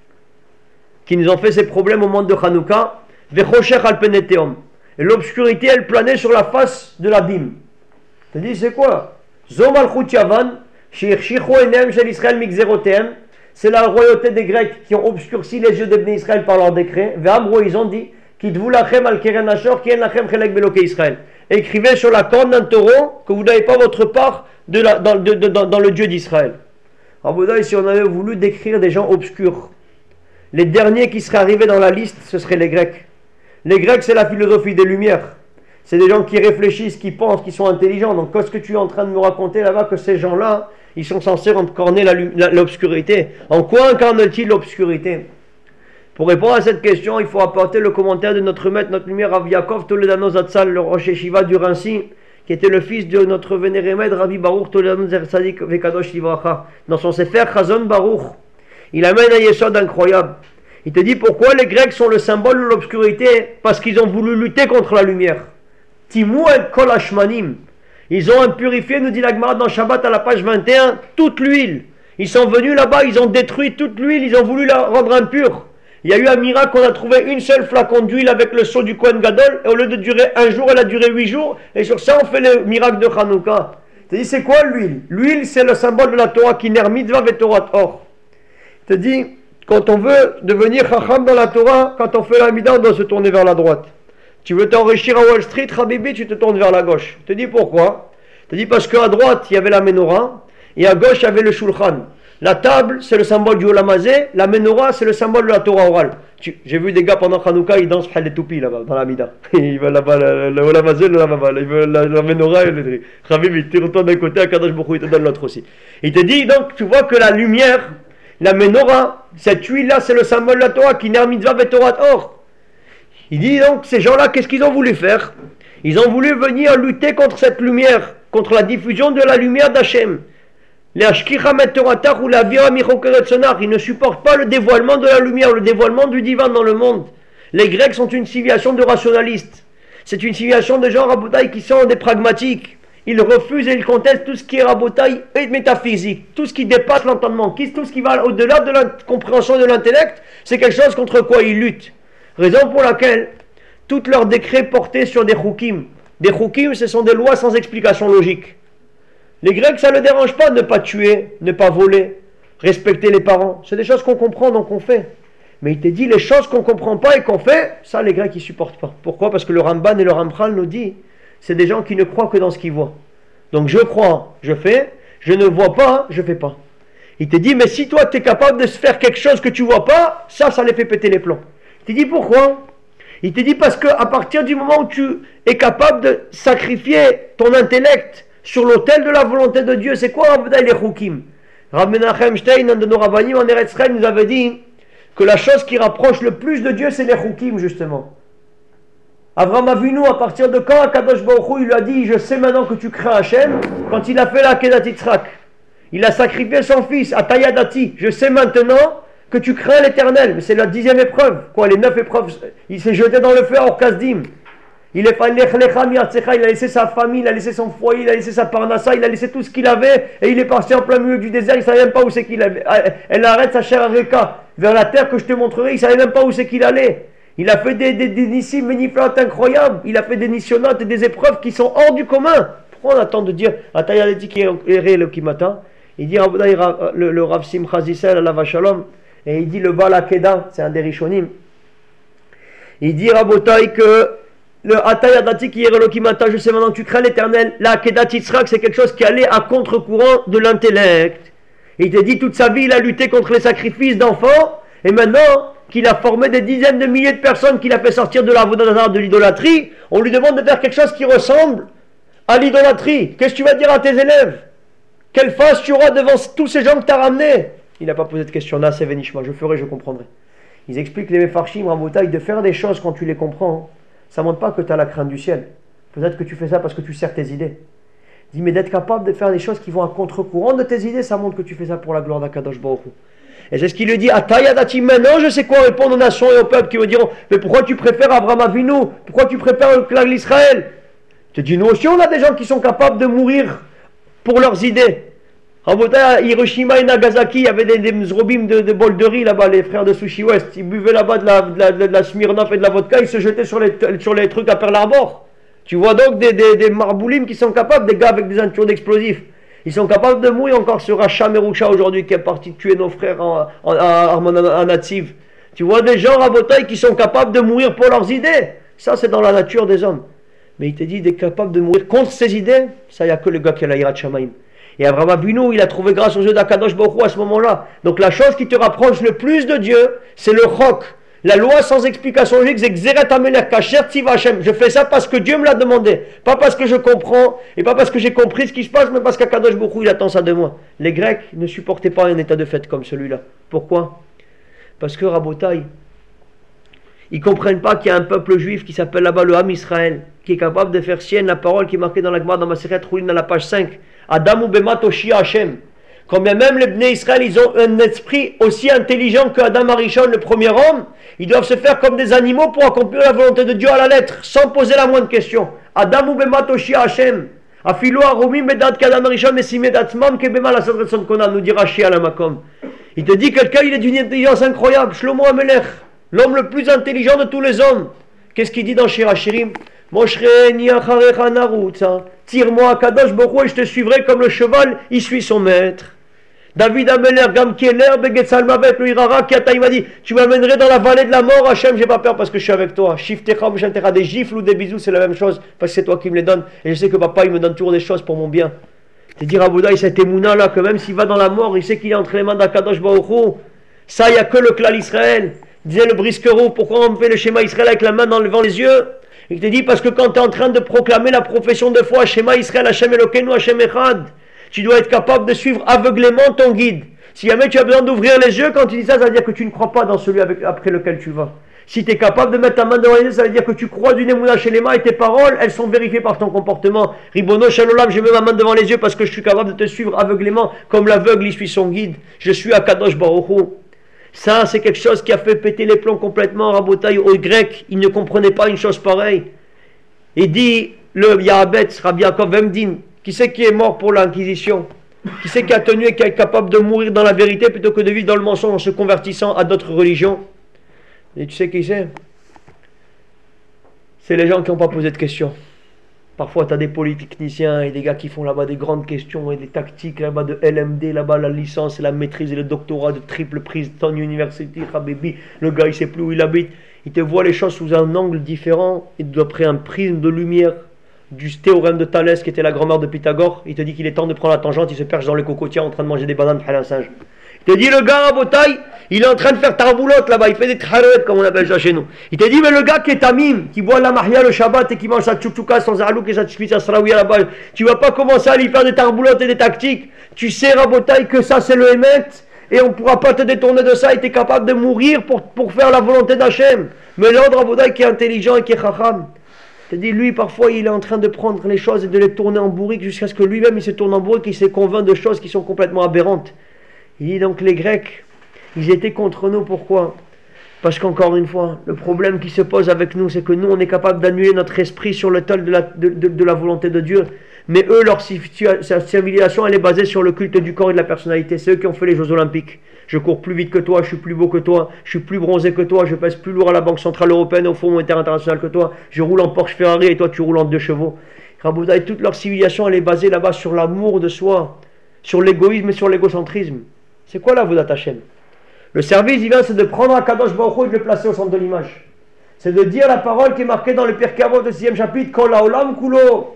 qui nous ont fait ces problèmes au monde de Hanouka, Vechoshech alpeneteum. Et l'obscurité, elle planait sur la face de l'abîme. Tu te dis, c'est quoi? Zom al-Chut Yavan, Shirchichu enem shel Israël migzerotem. C'est la royauté des Grecs qui ont obscurci les yeux des Bnei Israël par leur décret. Ve'amro, ils ont dit, Kidvu lachem al keren ashor, ki en lachem chelek beloke Israël. Écrivez sur la corne d'un taureau que vous n'avez pas votre part dans le Dieu d'Israël. Alors, si on avait voulu décrire des gens obscurs, les derniers qui seraient arrivés dans la liste, ce seraient les Grecs. Les Grecs, c'est la philosophie des Lumières. C'est des gens qui réfléchissent, qui pensent, qui sont intelligents. Donc, qu'est-ce que tu es en train de me raconter là-bas, que ces gens-là, ils sont censés incarner l'obscurité? En quoi incarne-t-il l'obscurité? Pour répondre à cette question, il faut apporter le commentaire de notre maître, notre lumière, Rav Yaakov Toledano Zatzal, le Rosh Yeshiva du Rincy, qui était le fils de notre vénéré maître, Rabbi Baruch Toledano Zersadik Vekadosh Livracha. Dans son Sefer Chazon Baruch, il amène un yesod incroyable. Il te dit pourquoi les Grecs sont le symbole de l'obscurité? Parce qu'ils ont voulu lutter contre la lumière. Timou et Kol Hashmanim. Ils ont impurifié, nous dit la Gemara dans Shabbat à la page 21, toute l'huile. Ils sont venus là-bas, ils ont détruit toute l'huile, ils ont voulu la rendre impure. Il y a eu un miracle, on a trouvé une seule flacon d'huile avec le sceau du Kohen Gadol, et au lieu de durer un jour, elle a duré 8 jours, et sur ça on fait le miracle de Hanouka. Tu te dis, c'est quoi l'huile? L'huile, c'est le symbole de la Torah, qui ner mitzvah ve Torah or. Tu te dis, quand on veut devenir chacham dans la Torah, quand on fait la mida, on doit se tourner vers la droite. Tu veux t'enrichir à Wall Street, Habibi, tu te tournes vers la gauche. Je te dis pourquoi? Je te dis parce qu'à droite, il y avait la menorah, et à gauche, il y avait le shulchan. La table, c'est le symbole du Olam Hazé. La menorah, c'est le symbole de la Torah orale. J'ai vu des gars pendant Hanouka, ils dansent les toupies là-bas, dans la Mida. Ils veulent là-bas le Olam Hazé, le là-bas. Ils veulent la menorah et le dri. Khabib, il te retourne d'un côté, Akadosh Baruch Hu, il te donne l'autre aussi. Il te dit donc, tu vois que la lumière, la menorah, cette huile-là, c'est le symbole de la Torah, qui n'est mitzvah et Torah or. Il dit donc, ces gens-là, qu'est-ce qu'ils ont voulu faire? Ils ont voulu venir lutter contre cette lumière, contre la diffusion de la lumière d'Hachem. Ils ne supportent pas le dévoilement de la lumière, le dévoilement du divin dans le monde. Les Grecs sont une civilisation de rationalistes. C'est une civilisation de gens rabotaï qui sont des pragmatiques. Ils refusent et ils contestent tout ce qui est rabotaï et métaphysique, tout ce qui dépasse l'entendement, tout ce qui va au-delà de la compréhension de l'intellect, c'est quelque chose contre quoi ils luttent. Raison pour laquelle tous leurs décrets portaient sur des choukim. Des choukim, ce sont des lois sans explication logique. Les Grecs, ça ne les dérange pas de ne pas tuer, ne pas voler, respecter les parents. C'est des choses qu'on comprend, donc on fait. Mais il te dit, les choses qu'on ne comprend pas et qu'on fait, ça les Grecs, ils ne supportent pas. Pourquoi? Parce que le Ramban et le Ramchal nous dit, c'est des gens qui ne croient que dans ce qu'ils voient. Donc je crois, je fais, je ne vois pas, je ne fais pas. Il te dit, mais si toi, tu es capable de faire quelque chose que tu ne vois pas, ça les fait péter les plombs. Il te dit, pourquoi? Il te dit, parce qu'à partir du moment où tu es capable de sacrifier ton intellect sur l'autel de la volonté de Dieu, c'est quoi les choukim? Rav Menachem Stein, un de nos rabbanim en Eretz Israël, nous avait dit que la chose qui rapproche le plus de Dieu, c'est les choukim, justement. Avraham Avinu, à partir de quand Akadosh Baruch Hu, il lui a dit, je sais maintenant que tu crains Hachem, quand il a fait la Kedat Yitzhak. Il a sacrifié son fils, Atayadati. Je sais maintenant que tu crains l'Éternel. Mais c'est la 10e épreuve. Quoi, les 9 épreuves, il s'est jeté dans le feu à Orkazdim. Il a laissé sa famille, il a laissé son foyer, il a laissé sa parnassa, il a laissé tout ce qu'il avait et il est parti en plein milieu du désert, il ne savait même pas où c'est qu'il allait. Elle arrête sa chère Areka vers la terre que je te montrerai, il ne savait même pas où c'est qu'il allait. Il a fait des nissim beniflat incroyables, il a fait des nissionotes et des épreuves qui sont hors du commun. Pourquoi on attend de dire Atayadeti qui est le Kimata? Il dit le Rav Simcha Zissel à la Vachalom, et il dit le Baal Akeda, c'est un des Rishonim. Il dit Rabotai que le Atayadati qui est le Kimata, je sais maintenant que tu crains l'Éternel. La Kedat Yitzhak, c'est quelque chose qui allait à contre-courant de l'intellect. Il te dit toute sa vie, il a lutté contre les sacrifices d'enfants, et maintenant qu'il a formé des dizaines de milliers de personnes qu'il a fait sortir de la vodazara, de l'idolâtrie, on lui demande de faire quelque chose qui ressemble à l'idolâtrie. Qu'est-ce que tu vas dire à tes élèves? Quelle face tu auras devant tous ces gens que tu as ramenés? Il n'a pas posé de question là, c'est Vénishma, je ferai, je comprendrai. Ils expliquent les Mefarshim, Rabotaï, de faire des choses quand tu les comprends. Ça ne montre pas que tu as la crainte du ciel. Peut-être que tu fais ça parce que tu sers tes idées. Dis, mais d'être capable de faire des choses qui vont à contre-courant de tes idées, ça montre que tu fais ça pour la gloire d'Akadosh Baruch Hu. Et c'est ce qu'il lui dit, Atayadati, maintenant je sais quoi répondre aux nations et aux peuples qui me diront, mais pourquoi tu préfères Abraham Avinu? Pourquoi tu préfères le clan d'Israël? Je te dis, nous aussi on a des gens qui sont capables de mourir pour leurs idées. À Hiroshima et Nagasaki, il y avait des mzrobim de bol de riz là-bas, les frères de Sushi West. Ils buvaient là-bas de la Smirnoff et de la vodka, ils se jetaient sur les trucs à Pearl Harbor. Tu vois donc des marboulim qui sont capables, des gars avec des ceintures d'explosifs. Ils sont capables de mourir encore sur Racha Merusha aujourd'hui qui est parti tuer nos frères en Nativ. Tu vois des gens à Botaï qui sont capables de mourir pour leurs idées. Ça, c'est dans la nature des hommes. Mais il te dit d'être capable de mourir contre ses idées, ça, il n'y a que le gars qui a la Yirat Shamaim. Et Abraham Avinu, il a trouvé grâce aux yeux d'Akadosh Baruch Hu à ce moment-là. Donc la chose qui te rapproche le plus de Dieu, c'est le chok. La loi sans explication logique, c'est Xeret Amelech Kasher Tziva Hashem. Je fais ça parce que Dieu me l'a demandé. Pas parce que je comprends, et pas parce que j'ai compris ce qui se passe, mais parce qu'Akadosh Baruch Hu, il attend ça de moi. Les Grecs ne supportaient pas un état de fait comme celui-là. Pourquoi? Parce que Rabotai, ils ne comprennent pas qu'il y a un peuple juif qui s'appelle là-bas le Ham Israël, qui est capable de faire sienne la parole qui est marquée dans la Gemara, dans Masechet Choulin, à la page 5. Adam ou Bemat Oshia Hashem. Quand bien même les Bnei Israël, ils ont un esprit aussi intelligent que Adam Arishon, le premier homme, ils doivent se faire comme des animaux pour accomplir la volonté de Dieu à la lettre, sans poser la moindre question. Adam ou Bemat Oshia Hashem. Afilo Arumim Bedad Kadam Arishon Mesimed Atzmam Kebema la Sadretson Konan, nous dit Rashi à la Makom. Il te dit quelqu'un, il est d'une intelligence incroyable, Shlomo Amelech, l'homme le plus intelligent de tous les hommes. Qu'est-ce qu'il dit dans Shir Hashirim? Moshre Niacharecha Narutza. Tire-moi à Kadosh Baruch Hu et je te suivrai comme le cheval, il suit son maître. David Ameler, Gam Keller, Begetzal Mavet, le Irara, Kiata, il m'a dit, tu m'amènerais dans la vallée de la mort, Hachem, j'ai pas peur parce que je suis avec toi. Shiftecha, Meshantera, des gifles ou des bisous, c'est la même chose, parce que c'est toi qui me les donnes. Et je sais que papa, il me donne toujours des choses pour mon bien. te dire Aboudaï, cet émouna là, que même s'il va dans la mort, il sait qu'il est entre les mains d'Akadosh Baruch Hu. Ça, il n'y a que le clan Israël. Disait le brisquereau, pourquoi on fait le schéma Israël avec la main dans devant les yeux? Il te dit parce que quand tu es en train de proclamer la profession de foi, schéma Israël, Hashem Elokeinu, Hashem Echad, tu dois être capable de suivre aveuglément ton guide. Si jamais tu as besoin d'ouvrir les yeux, quand tu dis ça, ça veut dire que tu ne crois pas dans celui après lequel tu vas. Si tu es capable de mettre ta main devant les yeux, ça veut dire que tu crois d'une émouna chez les mains et tes paroles, elles sont vérifiées par ton comportement. Ribono, Shalom, je mets ma main devant les yeux parce que je suis capable de te suivre aveuglément, comme l'aveugle, il suit son guide. Je suis à Kadosh Baruch Hu. Ça, c'est quelque chose qui a fait péter les plombs complètement. Rabotaï, aux Grecs, ils ne comprenaient pas une chose pareille. Il dit, le Yahabetz, Rabbi Yaakov Emdin, qui c'est qui est mort pour l'Inquisition? Qui c'est qui a tenu et qui est capable de mourir dans la vérité plutôt que de vivre dans le mensonge en se convertissant à d'autres religions? Et tu sais qui c'est? C'est les gens qui n'ont pas posé de questions. Parfois, tu as des polytechniciens et des gars qui font là-bas des grandes questions et des tactiques là-bas de LMD, là-bas la licence et la maîtrise et le doctorat de triple Princeton University, Habibi. Le gars, il ne sait plus où il habite. Il te voit les choses sous un angle différent et d'après un prisme de lumière du théorème de Thalès qui était la grand-mère de Pythagore. Il te dit qu'il est temps de prendre la tangente, il se perche dans les cocotiers en train de manger des bananes à un singe. Il te dit le gars à Botaï, il est en train de faire tarboulotte là-bas, il fait des tcharouettes comme on appelle ça chez nous. Il te dit mais le gars qui est tamim, qui boit la mahia le Shabbat et qui mange sa tchoukchouka, son zalouk et sa tchouka sraouia là-bas, tu vas pas commencer à lui faire des tarboulottes et des tactiques. Tu sais à Botaï que ça c'est le Hémet et on ne pourra pas te détourner de ça et tu es capable de mourir pour faire la volonté d'Hachem. Mais l'ordre à Botaï qui est intelligent et qui est chacham. Je te dis, lui, parfois, il est en train de prendre les choses et de les tourner en bourrique jusqu'à ce que lui-même, il se tourne en bourrique et il se convainc de choses qui sont complètement aberrantes. Il dit donc, les Grecs, ils étaient contre nous. Pourquoi? Parce qu'encore une fois, le problème qui se pose avec nous, c'est que nous, on est capable d'annuler notre esprit sur le tel de la volonté de Dieu. Mais eux, leur civilisation, elle est basée sur le culte du corps et de la personnalité. C'est eux qui ont fait les Jeux Olympiques. Je cours plus vite que toi, je suis plus beau que toi, je suis plus bronzé que toi, je pèse plus lourd à la Banque Centrale Européenne et au Fonds Monétaire International que toi, je roule en Porsche Ferrari et toi tu roules en 2 chevaux. Raboudaï, toute leur civilisation, elle est basée là-bas sur l'amour de soi, sur l'égoïsme et sur l'égocentrisme. C'est quoi la Avodat Hashem? Le service divin, c'est de prendre un Kadosh Baruch Hu et de le placer au centre de l'image. C'est de dire la parole qui est marquée dans le Pirkei Avot du 6e chapitre, Kol haolam kulo.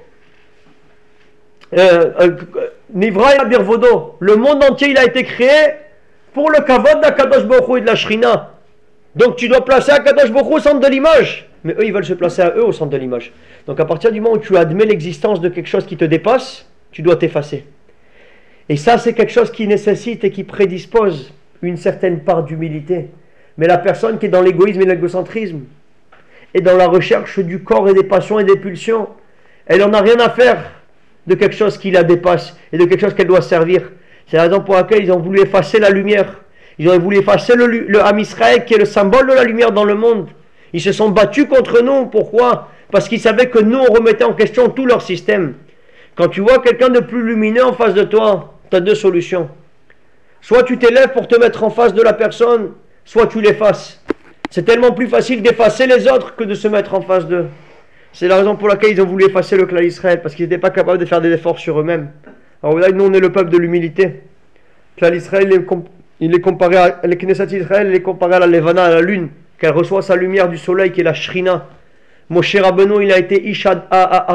Nivra birvodo. Le monde entier, il a été créé pour le kavod d'Akadosh Baruch Hu et de la Shrina. Donc tu dois placer Akadosh Baruch Hu au centre de l'image. Mais eux, ils veulent se placer à eux au centre de l'image. Donc à partir du moment où tu admets l'existence de quelque chose qui te dépasse, tu dois t'effacer. Et ça, c'est quelque chose qui nécessite et qui prédispose une certaine part d'humilité. Mais la personne qui est dans l'égoïsme et l'égocentrisme, et dans la recherche du corps et des passions et des pulsions, elle n'en a rien à faire de quelque chose qui la dépasse et de quelque chose qu'elle doit servir. C'est la raison pour laquelle ils ont voulu effacer la lumière. Ils ont voulu effacer le Ham Israël qui est le symbole de la lumière dans le monde. Ils se sont battus contre nous. Pourquoi? Parce qu'ils savaient que nous, on remettait en question tout leur système. Quand tu vois quelqu'un de plus lumineux en face de toi, tu as 2 solutions. Soit tu t'élèves pour te mettre en face de la personne, soit tu l'effaces. C'est tellement plus facile d'effacer les autres que de se mettre en face d'eux. C'est la raison pour laquelle ils ont voulu effacer le clan Israël, parce qu'ils n'étaient pas capables de faire des efforts sur eux-mêmes. Alors là, nous, on est le peuple de l'humilité. Le clan Israël, il est comparé à le Knesset Israël, il est comparé à la Levana, à la lune, qu'elle reçoit sa lumière du soleil, qui est la Shrina. Moshe Rabbeinu, il a été Isha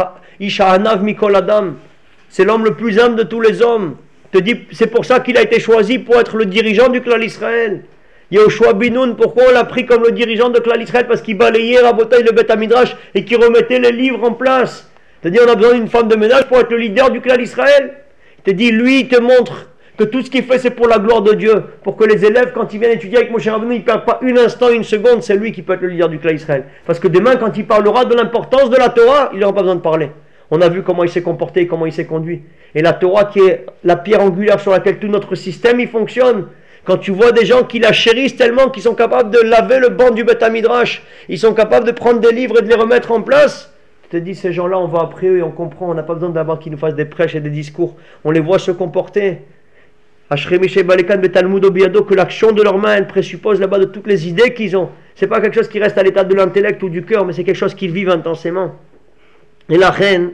Anav Mikol Adam. C'est l'homme le plus humble de tous les hommes. C'est pour ça qu'il a été choisi pour être le dirigeant du clan Israël. Yehoshua Binoun, pourquoi on l'a pris comme le dirigeant de clan Israël? Parce qu'il balayait Rabotai le Beth Midrash et qu'il remettait les livres en place. C'est-à-dire on a besoin d'une femme de ménage pour être le leader du clan Israël. Il te dit, lui, il te montre que tout ce qu'il fait, c'est pour la gloire de Dieu. Pour que les élèves, quand ils viennent étudier avec Moshe Rabbeinu, ils ne perdent pas un instant, une seconde, c'est lui qui peut être le leader du clan Israël. Parce que demain, quand il parlera de l'importance de la Torah, il n'aura pas besoin de parler. On a vu comment il s'est comporté et comment il s'est conduit. Et la Torah qui est la pierre angulaire sur laquelle tout notre système il fonctionne. Quand tu vois des gens qui la chérissent tellement qu'ils sont capables de laver le banc du Beth Midrash, ils sont capables de prendre des livres et de les remettre en place, tu te dis ces gens-là on va après eux et on comprend, on n'a pas besoin d'avoir qu'ils nous fassent des prêches et des discours. On les voit se comporter. Que l'action de leurs mains elle présuppose là-bas de toutes les idées qu'ils ont. C'est pas quelque chose qui reste à l'état de l'intellect ou du cœur, mais c'est quelque chose qu'ils vivent intensément. Et la reine,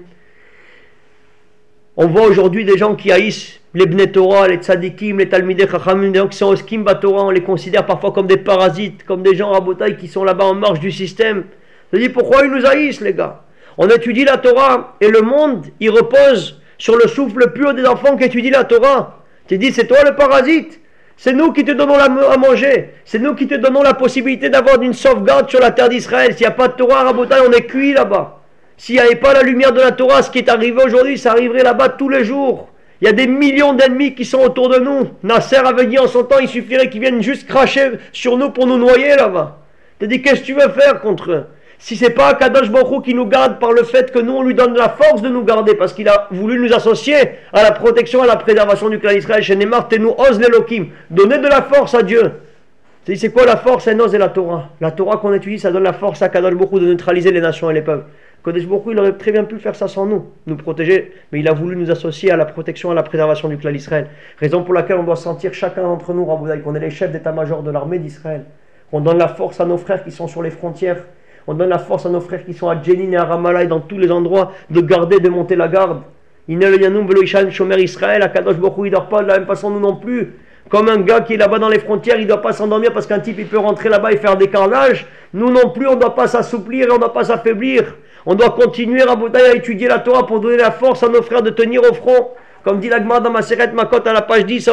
on voit aujourd'hui des gens qui haïssent les Bnei Torah, les Tzadikim, les Talmidei Chachamim, des gens qui sont au Skim Batorah, on les considère parfois comme des parasites, comme des gens rabotailles qui sont là-bas en marge du système. Je dis pourquoi ils nous haïssent les gars? On étudie la Torah et le monde, il repose sur le souffle pur des enfants qui étudient la Torah. Tu dis, c'est toi le parasite. C'est nous qui te donnons à manger. C'est nous qui te donnons la possibilité d'avoir une sauvegarde sur la terre d'Israël. S'il n'y a pas de Torah, Rabotai, on est cuit là-bas. S'il n'y avait pas la lumière de la Torah, ce qui est arrivé aujourd'hui, ça arriverait là-bas tous les jours. Il y a des millions d'ennemis qui sont autour de nous. Nasser avait dit en son temps, il suffirait qu'ils viennent juste cracher sur nous pour nous noyer là-bas. Tu dis, qu'est-ce que tu veux faire contre eux? Si c'est pas Kadosh Baruch Hu qui nous garde par le fait que nous on lui donne la force de nous garder, parce qu'il a voulu nous associer à la protection, à la préservation du clan d'Israël, chez Neymar, t'es nous ose l'Elohim, donner de la force à Dieu. C'est quoi la force? C'est Noz et la Torah. La Torah qu'on étudie, ça donne la force à Kadosh Baruch Hu de neutraliser les nations et les peuples. Kadosh Baruch Hu, il aurait très bien pu faire ça sans nous protéger, mais il a voulu nous associer à la protection, à la préservation du clan d'Israël. Raison pour laquelle on doit sentir chacun d'entre nous, Raboudai, qu'on est les chefs d'état-major de l'armée d'Israël. On donne la force à nos frères qui sont sur les frontières. On donne la force à nos frères qui sont à Djenin et à Ramallah et dans tous les endroits de garder, de monter la garde. Inel Yanoum Velo Ishan Shomer Israël, à Kadosh Baruch Hu, il ne dort pas de la même façon, nous non plus. Comme un gars qui est là-bas dans les frontières, il ne doit pas s'endormir parce qu'un type il peut rentrer là-bas et faire des carnages. Nous non plus, on ne doit pas s'assouplir et on ne doit pas s'affaiblir. On doit continuer à étudier la Torah pour donner la force à nos frères de tenir au front. Comme dit l'Agma dans Maseret Makot à la page 10,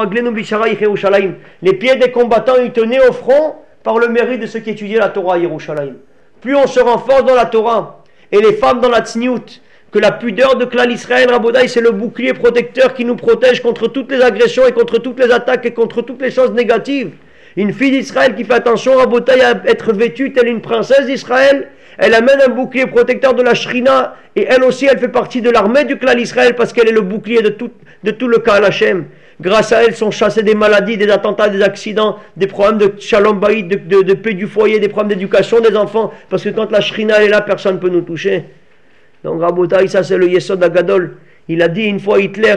les pieds des combattants, ils tenaient au front par le mérite de ceux qui étudiaient la Torah à Yerushalayim. Plus on se renforce dans la Torah, et les femmes dans la Tzniout, que la pudeur de Klal Israël, Rabodaï, c'est le bouclier protecteur qui nous protège contre toutes les agressions et contre toutes les attaques et contre toutes les choses négatives. Une fille d'Israël qui fait attention, Rabodaï, à être vêtue telle une princesse d'Israël, elle amène un bouclier protecteur de la Shrina, et elle aussi, elle fait partie de l'armée du Klal Israël parce qu'elle est le bouclier de tout le Kahal Hashem. Grâce à elle sont chassés des maladies, des attentats, des accidents, des problèmes de shalom baït, de paix du foyer, des problèmes d'éducation des enfants. Parce que quand la Shrina est là, personne ne peut nous toucher. Donc Rabotai, ça c'est le Yesod Agadol. Il a dit une fois Hitler,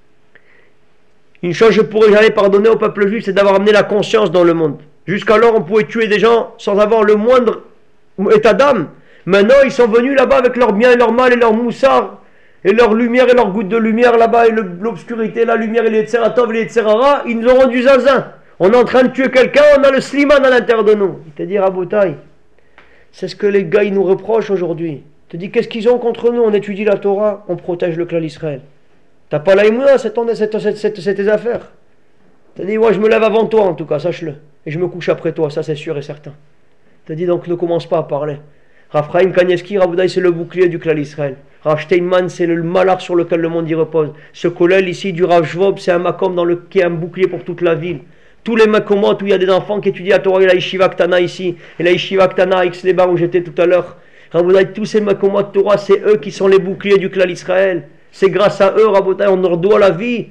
une chose que je pourrais jamais pardonner au peuple juif, c'est d'avoir amené la conscience dans le monde. Jusqu'alors on pouvait tuer des gens sans avoir le moindre état d'âme. Maintenant ils sont venus là-bas avec leur bien et leur mal et leur moussard. Et leur lumière et leur goutte de lumière là-bas, et l'obscurité, la lumière et les Tseratov et les Tserara, ils nous ont rendu zinzin. On est en train de tuer quelqu'un, on a le Sliman à l'intérieur de nous. Il te dit, Rabotai, c'est ce que les gars ils nous reprochent aujourd'hui. Il te dit, qu'est-ce qu'ils ont contre nous? On étudie la Torah, on protège le clan d'Israël. T'as pas la Emouna, c'est tes affaires. Il te dit, ouais, je me lève avant toi en tout cas, sache-le. Et je me couche après toi, ça c'est sûr et certain. Il te dit, donc ne commence pas à parler. Raphaïm Kanievski, Rabotai, c'est le bouclier du clan d'Israël. Rav Steinman, c'est le malheur sur lequel le monde y repose. Ce collèle ici du Rav Shvob, c'est un makom qui est un bouclier pour toute la ville. Tous les makomot où il y a des enfants qui étudient la Torah, et la Yeshiva Ktana ici, et la Yeshiva Ktana à Aix-les-Bains où j'étais tout à l'heure. Rabotai, tous ces makomot de Torah, c'est eux qui sont les boucliers du clan d'Israël. C'est grâce à eux, Rabotai, on leur doit la vie.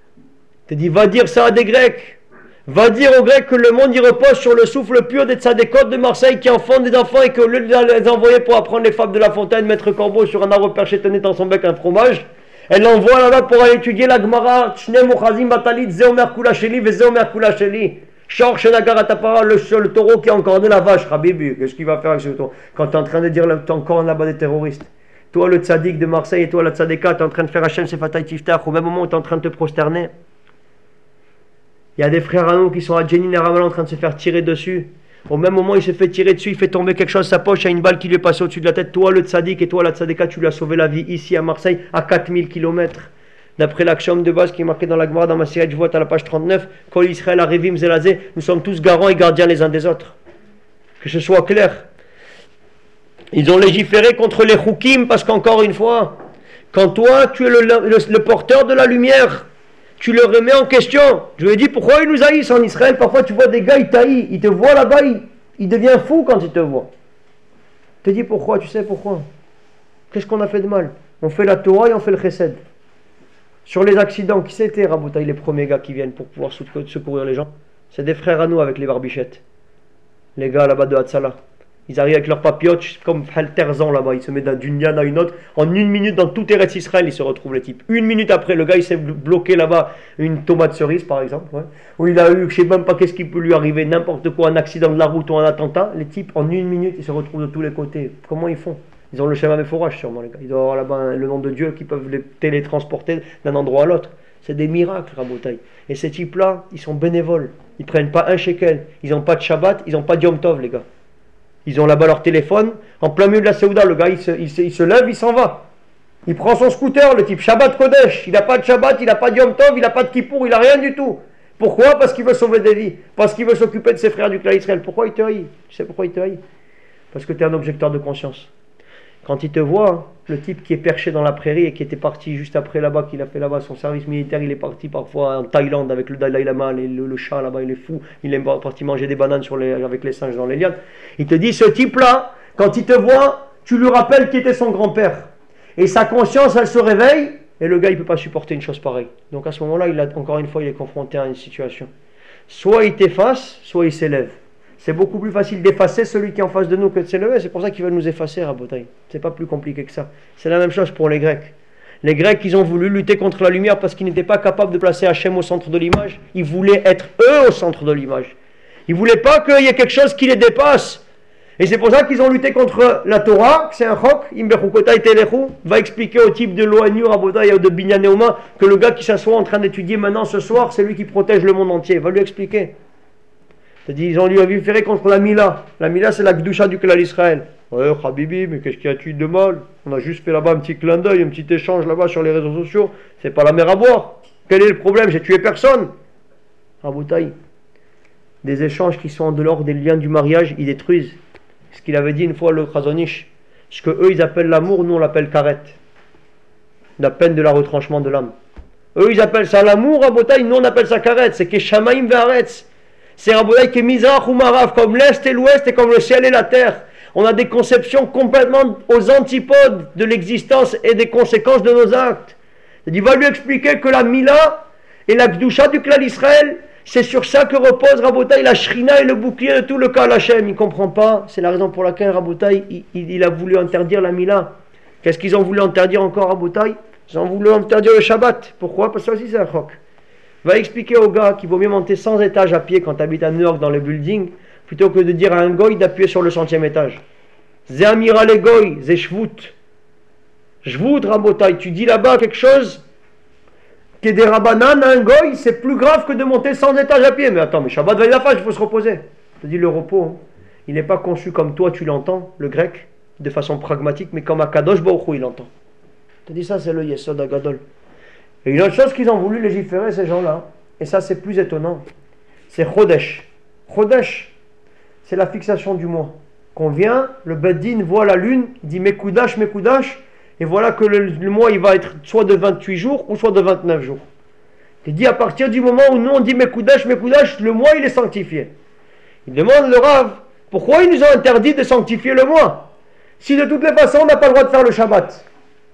Tu dis, va dire ça à des Grecs. Va dire aux Grecs que le monde y repose sur le souffle pur des Tzadékot de Marseille qui enfants des enfants et que au lieu de les envoyer pour apprendre les fables de La Fontaine, mettre Corbeau sur un arbre perché tenait dans son bec un fromage, elle l'envoie là-bas pour aller étudier la Gemara, Shne Mochazim Batalit, Zeomer Kula Sheli, Vezeomer Kula Sheli. Shor Shenagar le taureau qui a encorné la vache, Rabibu, qu'est-ce qu'il va faire avec ce taureau? Quand tu es en train de dire tu encornes là-bas des terroristes. Toi, le Tzadik de Marseille et toi, la Tzadéka, tu es en train de faire Hachem Sefatay Tiftach, au même moment où tu es en train de te prosterner. Il y a des frères à nous qui sont à Djenin et Ramallah en train de se faire tirer dessus. Au même moment, il se fait tirer dessus, il fait tomber quelque chose de sa poche, il y a une balle qui lui est passée au-dessus de la tête. Toi, le tzaddik, et toi, la tzadika, tu lui as sauvé la vie ici à Marseille, à 4000 km. D'après l'axiome de base qui est marqué dans la Gemara, dans ma série, je vois à la page 39, Kol Israël, Arivim, Zelazé, nous sommes tous garants et gardiens les uns des autres. Que ce soit clair. Ils ont légiféré contre les choukim parce qu'encore une fois, quand toi, tu es le porteur de la lumière, tu le remets en question. Je lui ai dit pourquoi ils nous haïssent en Israël. Parfois tu vois des gars, ils t'haïssent. Ils te voient là-bas, il devient fou quand il te voit. Je te dis pourquoi, tu sais pourquoi. Qu'est-ce qu'on a fait de mal? On fait la Torah et on fait le chesed. Sur les accidents, qui c'était Raboutaï, les premiers gars qui viennent pour pouvoir secourir les gens? C'est des frères à nous avec les barbichettes. Les gars là-bas de Hatzala. Ils arrivent avec leurs papillotes comme Terzan là-bas. Ils se mettent d'une liane à une autre. En une minute, dans tout Eretz Israël, ils se retrouvent les types. Une minute après, le gars, il s'est bloqué là-bas une tomate cerise, par exemple. Ouais. Ou il a eu, je sais même pas qu'est-ce qui peut lui arriver, n'importe quoi, un accident de la route ou un attentat. Les types, en une minute, ils se retrouvent de tous les côtés. Comment ils font? Ils ont le schéma Meforach sûrement, les gars. Ils doivent avoir là-bas le nom de Dieu qui peuvent les télétransporter d'un endroit à l'autre. C'est des miracles, Rabotaï. Et ces types-là, ils sont bénévoles. Ils prennent pas un shekel. Ils n'ont pas de Shabbat, ils n'ont pas de Yom Tov, les gars. Ils ont là-bas leur téléphone, en plein milieu de la Séouda, le gars il se lève, il s'en va. Il prend son scooter, le type Shabbat Kodesh. Il n'a pas de Shabbat, il n'a pas de Yom Tov, il n'a pas de Kippour, il n'a rien du tout. Pourquoi? Parce qu'il veut sauver des vies. Parce qu'il veut s'occuper de ses frères du clan Israël. Pourquoi il te haït? Tu sais pourquoi il te haït? Parce que tu es un objecteur de conscience. Quand il te voit, le type qui est perché dans la prairie et qui était parti juste après là-bas, qu'il a fait là-bas son service militaire, il est parti parfois en Thaïlande avec le Dalai Lama, le chat là-bas, il est fou, il est parti manger des bananes avec les singes dans les lianes. Il te dit, ce type-là, quand il te voit, tu lui rappelles qui était son grand-père. Et sa conscience, elle se réveille, et le gars, il ne peut pas supporter une chose pareille. Donc à ce moment-là, encore une fois, il est confronté à une situation. Soit il t'efface, soit il s'élève. C'est beaucoup plus facile d'effacer celui qui est en face de nous que de s'élever. C'est pour ça qu'ils veulent nous effacer, Rabotai. C'est pas plus compliqué que ça. C'est la même chose pour les Grecs. Les Grecs, ils ont voulu lutter contre la lumière parce qu'ils n'étaient pas capables de placer Hachem au centre de l'image. Ils voulaient être eux au centre de l'image. Ils ne voulaient pas qu'il y ait quelque chose qui les dépasse. Et c'est pour ça qu'ils ont lutté contre la Torah, c'est un chok, Imbechukotai Telechu, va expliquer au type de l'ONU, Rabotai, ou de Binyan Neuma, que le gars qui s'assoit en train d'étudier maintenant ce soir, c'est lui qui protège le monde entier. Va lui expliquer. C'est-à-dire, ils ont lui aviféré contre la Mila. La Mila, c'est la Gdusha du clan Israël. Ouais, Habibi, mais qu'est-ce qu'il y a-t-il de mal? On a juste fait là-bas un petit clin d'œil, un petit échange là-bas sur les réseaux sociaux. C'est pas la mer à boire. Quel est le problème? J'ai tué personne. Rabotai, des échanges qui sont en dehors des liens du mariage, ils détruisent. Ce qu'il avait dit une fois le Chazonish. Ce que eux ils appellent l'amour, nous on l'appelle karet. La peine de la retranchement de l'âme. Eux ils appellent ça l'amour, Rabotai, nous on appelle ça karet. C'est que Shamaim ve'aretz. C'est Rabotai qui est Mizrach ou Marav, comme l'Est et l'Ouest et comme le ciel et la terre. On a des conceptions complètement aux antipodes de l'existence et des conséquences de nos actes. Il va lui expliquer que la Mila et la Gdusha du clan Israël, c'est sur ça que repose Rabotai, la Shrina et le bouclier de tout le Kal Hashem. Il ne comprend pas. C'est la raison pour laquelle Rabotai, il a voulu interdire la Mila. Qu'est-ce qu'ils ont voulu interdire encore, Rabotai? Ils ont voulu interdire le Shabbat. Pourquoi? Parce que ça aussi c'est un chok. Va expliquer au gars qu'il vaut mieux monter 100 étages à pied quand tu habites à New York dans les buildings, plutôt que de dire à un goy d'appuyer sur le 100e étage. Zé Amira les goy, zé shvout. Shvout, Rabotai, tu dis là-bas quelque chose qui est des rabanan à un goy, c'est plus grave que de monter 100 étages à pied. Mais attends, mais Shabbat va y la fâche, il faut se reposer. Je te dis, le repos, hein, il n'est pas conçu comme toi tu l'entends, le grec, de façon pragmatique, mais comme Akadosh Baruch Hu il l'entend. Je te dis, ça c'est le Yesod Agadol. Et une autre chose qu'ils ont voulu légiférer, ces gens-là, et ça c'est plus étonnant, c'est Chodesh. Chodesh, c'est la fixation du mois. Qu'on vient, le Beddin voit la lune, il dit Mekoudash, Mekoudash, et voilà que le mois il va être soit de 28 jours ou soit de 29 jours. Il dit à partir du moment où nous on dit Mekoudash, Mekoudash, le mois il est sanctifié. Il demande le Rav, pourquoi ils nous ont interdit de sanctifier le mois? Si de toutes les façons on n'a pas le droit de faire le Shabbat,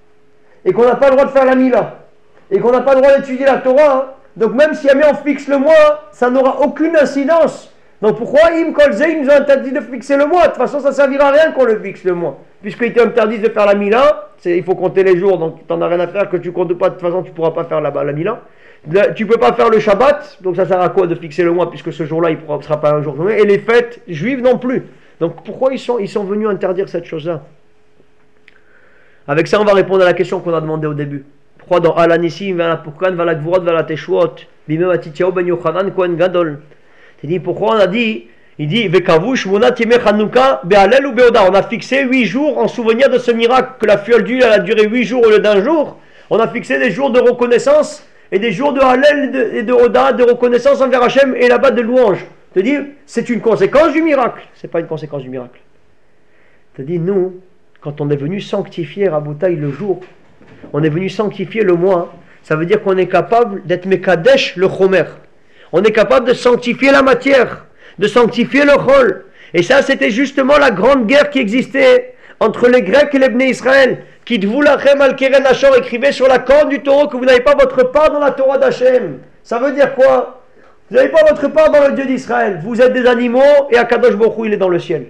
et qu'on n'a pas le droit de faire la Mila, et qu'on n'a pas le droit d'étudier la Torah, hein, donc même si jamais on fixe le mois, ça n'aura aucune incidence. Donc pourquoi Im Kolze, ils nous ont interdit de fixer le mois? De toute façon ça ne servira à rien qu'on le fixe le mois. Puisqu'il t'interdit de faire la Mila, il faut compter les jours, donc tu n'en as rien à faire, que tu ne comptes pas, de toute façon tu ne pourras pas faire la Mila. Tu ne peux pas faire le Shabbat, donc ça sert à quoi de fixer le mois, puisque ce jour-là il ne sera pas un jour journée, et les fêtes juives non plus. Donc pourquoi ils sont venus interdire cette chose-là? Avec ça on va répondre à la question qu'on a demandé au début. Pourquoi dans Alanissim, Valapokan, Valakvurot, Valateshwot, Bimem Atitiao Ben Yochanan, Kohen Gadol? C'est-à-dire pourquoi on a dit, il dit, Vekavush, Monat Yeme Chanouka, Be'alel ou Be'oda. On a fixé 8 jours en souvenir de ce miracle, que la fiole d'huile a duré 8 jours au lieu d'un jour. On a fixé des jours de reconnaissance et des jours de Hallel et de Oda, de reconnaissance envers Hachem et là-bas de louange. C'est-à-dire, c'est une conséquence du miracle. C'est pas une conséquence du miracle. C'est-à-dire, nous, quand on est venu sanctifier Rabotai le jour, on est venu sanctifier le mois, ça veut dire qu'on est capable d'être Mekadesh le Chomer. On est capable de sanctifier la matière, de sanctifier le Chol. Et ça, c'était justement la grande guerre qui existait entre les Grecs et les Bnei Israël. Kitvu lachem al keren Hachor, écrivez sur la corne du taureau que vous n'avez pas votre part dans la Torah d'Hachem. Ça veut dire quoi? Vous n'avez pas votre part dans le Dieu d'Israël. Vous êtes des animaux et Akadosh Baruch Hu, il est dans le ciel.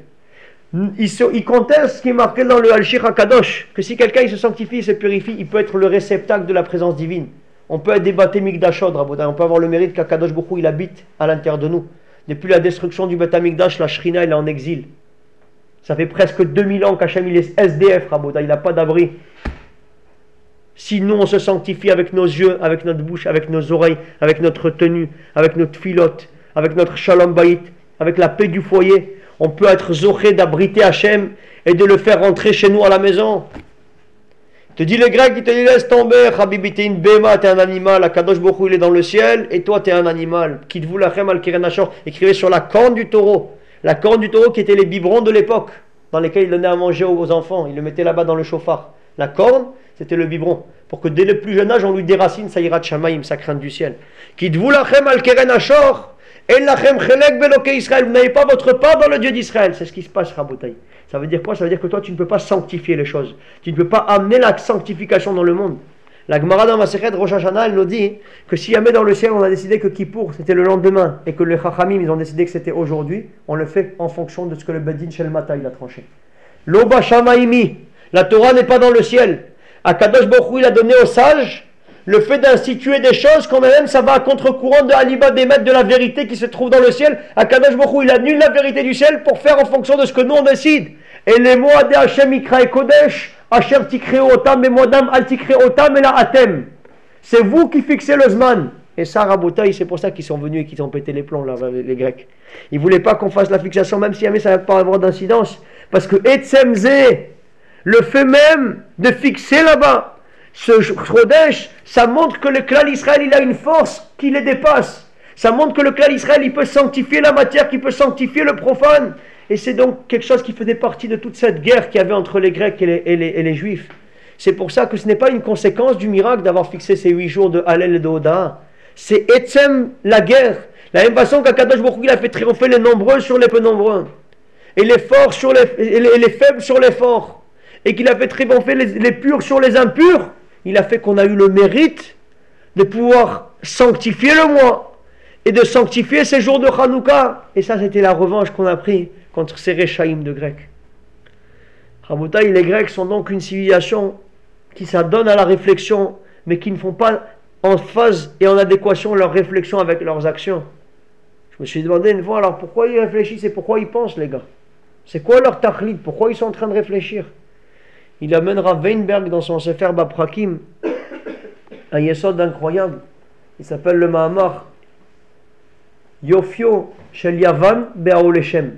Il conteste ce qui est marqué dans le Al-Shir HaKadosh, que si quelqu'un il se sanctifie, il se purifie, il peut être le réceptacle de la présence divine. On peut être des Bate Mikdashod, on peut avoir le mérite qu'Akadosh Baruch Hu, il habite à l'intérieur de nous. Depuis la destruction du Beth Amikdash, la Shrina elle est en exil. Ça fait presque 2000 ans qu'Hachem il est SDF, Raboda, il n'a pas d'abri. Si nous on se sanctifie avec nos yeux, avec notre bouche, avec nos oreilles, avec notre tenue, avec notre filote, avec notre shalom bayit, avec la paix du foyer, on peut être zoché d'abriter Hachem et de le faire rentrer chez nous à la maison. Te dit les Grecs, ils te disent laisse tomber, Habibi, t'es une béma, t'es un animal, Akadosh Baruch Hu, il est dans le ciel, et toi t'es un animal. Kitvu lachem al keren hashor, écrivait sur la corne du taureau. La corne du taureau qui était les biberons de l'époque, dans lesquels il donnait à manger aux enfants, il le mettait là-bas dans le chauffard. La corne, c'était le biberon, pour que dès le plus jeune âge, on lui déracine sa yirat shamaim, sa crainte du ciel. Kitvu lachem al keren hashor, el lachem chelek beloke Israël, vous n'avez pas votre part dans le Dieu d'Israël. C'est ce qui se passe, Rabotai. Ça veut dire quoi? Ça veut dire que toi, tu ne peux pas sanctifier les choses. Tu ne peux pas amener la sanctification dans le monde. La Gemara dans Masechet Rosh Hashanah, elle nous dit que si jamais dans le ciel, on a décidé que Kippour, c'était le lendemain, et que les Chachamim, ils ont décidé que c'était aujourd'hui, on le fait en fonction de ce que le Bedin Shel Mata, il a tranché. L'Oba Shamaimi, la Torah n'est pas dans le ciel. Akadosh Baruch Hu, il a donné aux sages le fait d'instituer des choses, quand même, ça va à contre-courant de Aliba d'émettre de la vérité qui se trouve dans le ciel. Akadosh Baruch Hu, il annule la vérité du ciel pour faire en fonction de ce que nous on décide. Et les mots de Hashem Ikra et Kodesh, Hashem Tikreo Otam, et Modam Al Tikreo Otam et la Atem. C'est vous qui fixez le Zman. Et ça, Rabotaï, c'est pour ça qu'ils sont venus et qu'ils ont pété les plombs, là, les Grecs. Ils ne voulaient pas qu'on fasse la fixation, même si jamais ça ne va pas avoir d'incidence. Parce que Etzemze, le fait même de fixer là-bas, ce Chodesh, ça montre que le clan Israël, il a une force qui les dépasse. Ça montre que le clan Israël, il peut sanctifier la matière, qu'il peut sanctifier le profane. Et c'est donc quelque chose qui faisait partie de toute cette guerre qu'il y avait entre les Grecs et les Juifs. C'est pour ça que ce n'est pas une conséquence du miracle d'avoir fixé ces 8 jours de Hallel et de Hoda. C'est Etzem, la guerre. La même façon qu'Akadosh Baruch Hu, il a fait triompher les nombreux sur les peu nombreux. Et les forts sur les faibles sur les forts. Et qu'il a fait triompher les purs sur les impurs. Il a fait qu'on a eu le mérite de pouvoir sanctifier le mois et de sanctifier ces jours de Hanouka. Et ça, c'était la revanche qu'on a pris contre ces Réchaïm de Grecs. Rabotaï, les Grecs sont donc une civilisation qui s'adonne à la réflexion, mais qui ne font pas en phase et en adéquation leur réflexion avec leurs actions. Je me suis demandé une fois, alors pourquoi ils réfléchissent et pourquoi ils pensent, les gars? C'est quoi leur tachlid? Pourquoi ils sont en train de réfléchir? Il amènera Weinberg dans son Sefer Baprakim un yesod incroyable. Il s'appelle le Mahamar Yofio Shel Yavan Be'aoleshem.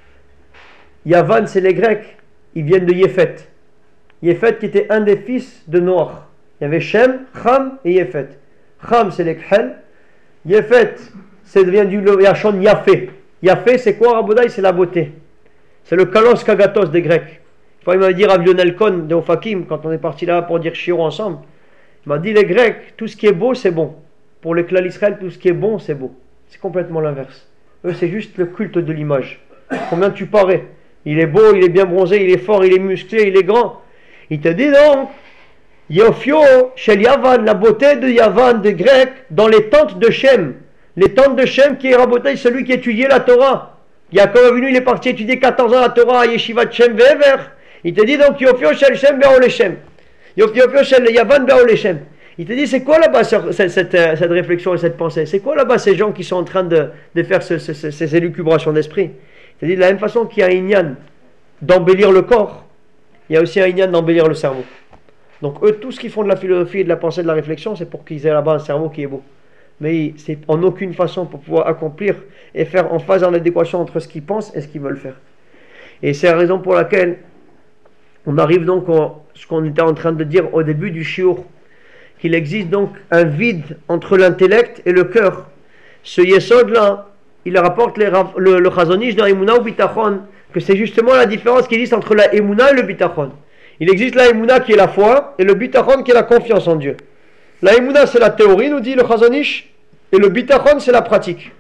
Yavan, c'est les Grecs. Ils viennent de Yefet. Yefet qui était un des fils de Noach. Il y avait Shem, Cham et Yefet. Cham, c'est les Khel. Yefet, ça vient du Yachon Yafé. Yafé, c'est quoi, Rabodaï? C'est la beauté. C'est le Kalos Kagatos des Grecs. Il m'avait dit Rav Lionel Kohn de Ofakim, quand on est parti là pour dire Shiro ensemble, il m'a dit les Grecs, tout ce qui est beau, c'est bon. Pour les clans d'Israël, tout ce qui est bon, c'est beau. C'est complètement l'inverse. Eux, c'est juste le culte de l'image. Combien tu parais? Il est beau, il est bien bronzé, il est fort, il est musclé, il est grand. Il te dit donc, Yofio, Shel Yavan, la beauté de Yavan, des Grecs, dans les tentes de Shem. Les tentes de Shem qui est raboté, celui qui étudiait la Torah. Yaakov est venu, il est parti étudier 14 ans la Torah à Yeshivat Shem Ve'ever. Il te dit donc Yofio Shel Shem Be'oleshem. Yofio Shel Yavan Be'oleshem. Il te dit c'est quoi là-bas cette réflexion et cette pensée? C'est quoi là-bas ces gens qui sont en train de faire ces élucubrations d'esprit? Il te dit de la même façon qu'il y a un inyan d'embellir le corps, il y a aussi un inyan d'embellir le cerveau. Donc eux, tout ce qu'ils font de la philosophie et de la pensée, de la réflexion, c'est pour qu'ils aient là-bas un cerveau qui est beau. Mais c'est en aucune façon pour pouvoir accomplir et faire en phase, en adéquation entre ce qu'ils pensent et ce qu'ils veulent faire. Et c'est la raison pour laquelle on arrive donc à ce qu'on était en train de dire au début du shiur, qu'il existe donc un vide entre l'intellect et le cœur. Ce yesod-là, il rapporte le Chazonish dans Emouna ou Bitachon, que c'est justement la différence qui existe entre la Emouna et le Bitachon. Il existe la Emouna qui est la foi et le Bitachon qui est la confiance en Dieu. La Emouna c'est la théorie, nous dit le Chazonish, et le Bitachon c'est la pratique.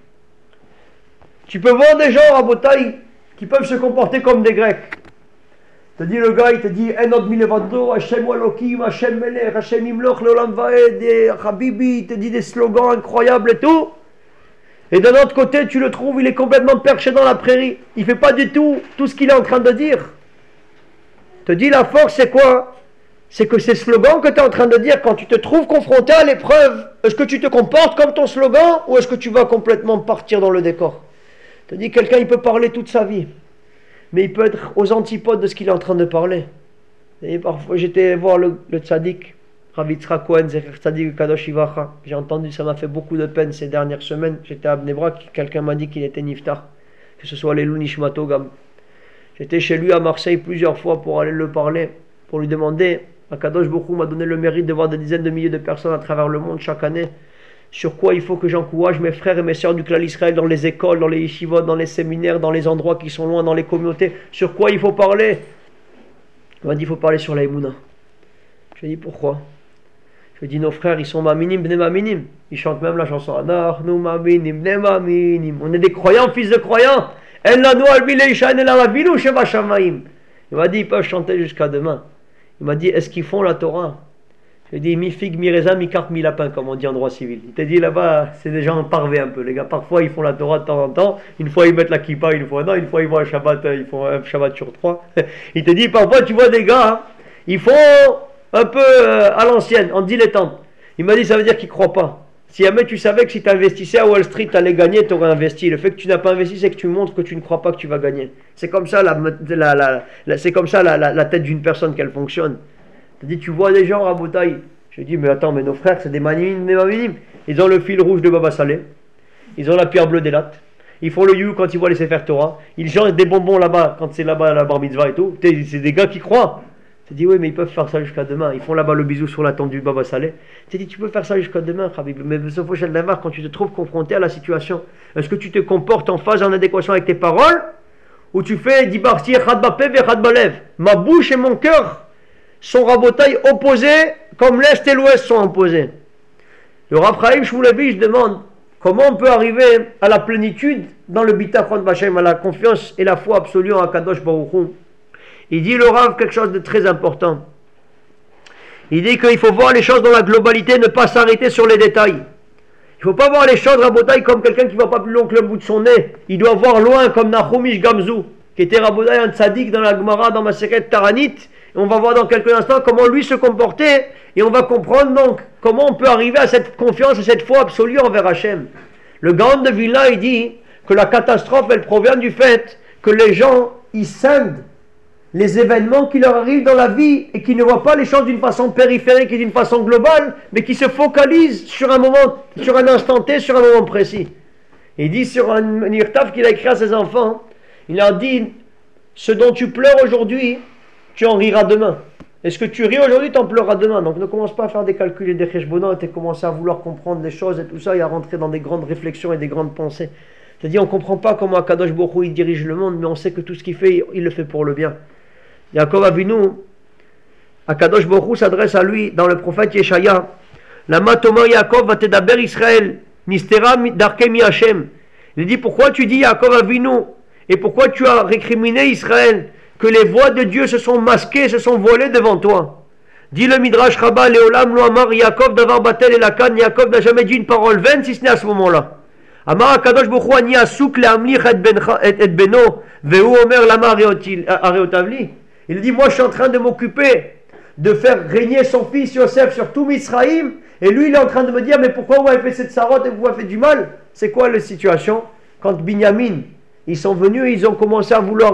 Tu peux voir des gens à Botaï qui peuvent se comporter comme des Grecs. Te dit le gars, il te dit Enod milevado, Hashem Walokim, Hashem Melech, Hashem Imloch, Leolam Vaed, Habibi, il te dit des slogans incroyables et tout. Et d'un autre côté, tu le trouves, il est complètement perché dans la prairie. Il ne fait pas du tout ce qu'il est en train de dire. Te dit la force, c'est quoi? C'est que ces slogans que tu es en train de dire, quand tu te trouves confronté à l'épreuve, est-ce que tu te comportes comme ton slogan ou est-ce que tu vas complètement partir dans le décor? Te dit quelqu'un, il peut parler toute sa vie, mais il peut être aux antipodes de ce qu'il est en train de parler. Et parfois, j'étais voir le tzaddik, Rav Yitzhak Cohen, Zecher Tzadik Kadosh Ivacha. J'ai entendu, ça m'a fait beaucoup de peine ces dernières semaines. J'étais à Bnei Brak, quelqu'un m'a dit qu'il était niftar, que ce soit les Nishmato Gam. J'étais chez lui à Marseille plusieurs fois pour aller le parler, pour lui demander Akadosh Baruch Hu m'a donné le mérite de voir des dizaines de milliers de personnes à travers le monde chaque année. Sur quoi il faut que j'encourage mes frères et mes sœurs du clan Israël dans les écoles, dans les yeshivot, dans les séminaires, dans les endroits qui sont loin, dans les communautés. Sur quoi il faut parler? Il m'a dit il faut parler sur la Emouna. Je lui ai dit pourquoi? Je lui ai dit nos frères ils sont maminim, bne maminim. Ils chantent même la chanson Anar, nous maminim, bne maminim. On est des croyants, fils de croyants. El lanu albi leishain el aravinu sheva shamayim. Il m'a dit ils peuvent chanter jusqu'à demain. Il m'a dit est-ce qu'ils font la Torah? Je lui ai dit mi figue, mi raisin, mi carte, mi lapin, comme on dit en droit civil. Il t'a dit là-bas, c'est des gens parvés un peu, les gars. Parfois ils font la Torah de temps en temps, une fois ils mettent la kippa, une fois non, une fois ils vont un Shabbat, ils font un Shabbat sur 3. Il te dit parfois tu vois des gars, hein, ils font un peu à l'ancienne, en dilettante. Il m'a dit ça veut dire qu'ils croient pas. Si jamais tu savais que si tu investissais à Wall Street, tu allais gagner, tu aurais investi. Le fait que tu n'as pas investi, c'est que tu montres que tu ne crois pas que tu vas gagner. C'est comme ça c'est comme ça la tête d'une personne qu'elle fonctionne. Tu dis, tu vois des gens à Boutaï. Je lui dis, mais attends, mais nos frères, c'est des manimes, des maminim. Ils ont le fil rouge de Baba Saleh. Ils ont la pierre bleue des lattes. Ils font le you quand ils voient les Sefer Torah. Ils changent des bonbons là-bas, quand c'est là-bas la bar mitzvah et tout. C'est des gars qui croient. Tu dis, oui, mais ils peuvent faire ça jusqu'à demain. Ils font là-bas le bisou sur la tombe du Baba Saleh. Tu dis, tu peux faire ça jusqu'à demain, Khabib. Mais sauf au chef d'Amar, quand tu te trouves confronté à la situation, est-ce que tu te comportes en phase, en adéquation avec tes paroles, ou tu fais Dibarti, Khadbapé, Khadbalev? Ma bouche et mon cœur sont rabotailles opposés, comme l'Est et l'Ouest sont opposés. Le Rav Chaim Shmulevitch demande comment on peut arriver à la plénitude dans le Bitachon B'Hashem, à la confiance et la foi absolue en Akadosh Baruch Hu. Il dit le Rav quelque chose de très important. Il dit qu'il faut voir les choses dans la globalité, ne pas s'arrêter sur les détails. Il ne faut pas voir les choses rabotailles comme quelqu'un qui ne va pas plus loin que le bout de son nez. Il doit voir loin comme Nachumish Gamzu, qui était rabotaille un tzaddik dans la Gemara, dans Maseret Taranit. Et on va voir dans quelques instants comment lui se comportait. Et on va comprendre donc comment on peut arriver à cette confiance et cette foi absolue envers Hachem. Le Gaon de Vilna, il dit que la catastrophe, elle provient du fait que les gens, ils scindent les événements qui leur arrivent dans la vie et qui ne voient pas les choses d'une façon périphérique et d'une façon globale, mais qui se focalisent sur un moment, sur un instant T, sur un moment précis. Et il dit sur un nirtaf qu'il a écrit à ses enfants, il a dit, ce dont tu pleures aujourd'hui, tu en riras demain. Est-ce que tu ris aujourd'hui, tu en pleureras demain. Donc ne commence pas à faire des calculs et des cheshbonot et commencer à vouloir comprendre les choses et tout ça et à rentrer dans des grandes réflexions et des grandes pensées. C'est-à-dire on ne comprend pas comment Akadosh Baruch Hu il dirige le monde, mais on sait que tout ce qu'il fait, il le fait pour le bien. Yaakov Avinu, Akadosh Baruch Hu s'adresse à lui dans le prophète Yeshaya. Lama Tomer Yaakov va tedaber Israël, nistera darke mi Hashem. Il dit pourquoi tu dis Yaakov Avinu et pourquoi tu as récriminé Israël que les voix de Dieu se sont masquées, se sont voilées devant toi. Dit le Midrash Rabbah, Léolam lo amar Yaakov davar batel et lakan. Yaakov n'a jamais dit une parole vaine si ce n'est à ce moment-là. Amar Akadosh Baruch Hu ani asuk le'amlich et beno vehu omer lama areotavli. Il dit moi je suis en train de m'occuper de faire régner son fils Yosef sur tout Misraïm et lui il est en train de me dire mais pourquoi vous avez fait cette sarote et vous avez fait du mal? C'est quoi la situation? Quand Binyamin ils sont venus et ils ont commencé à vouloir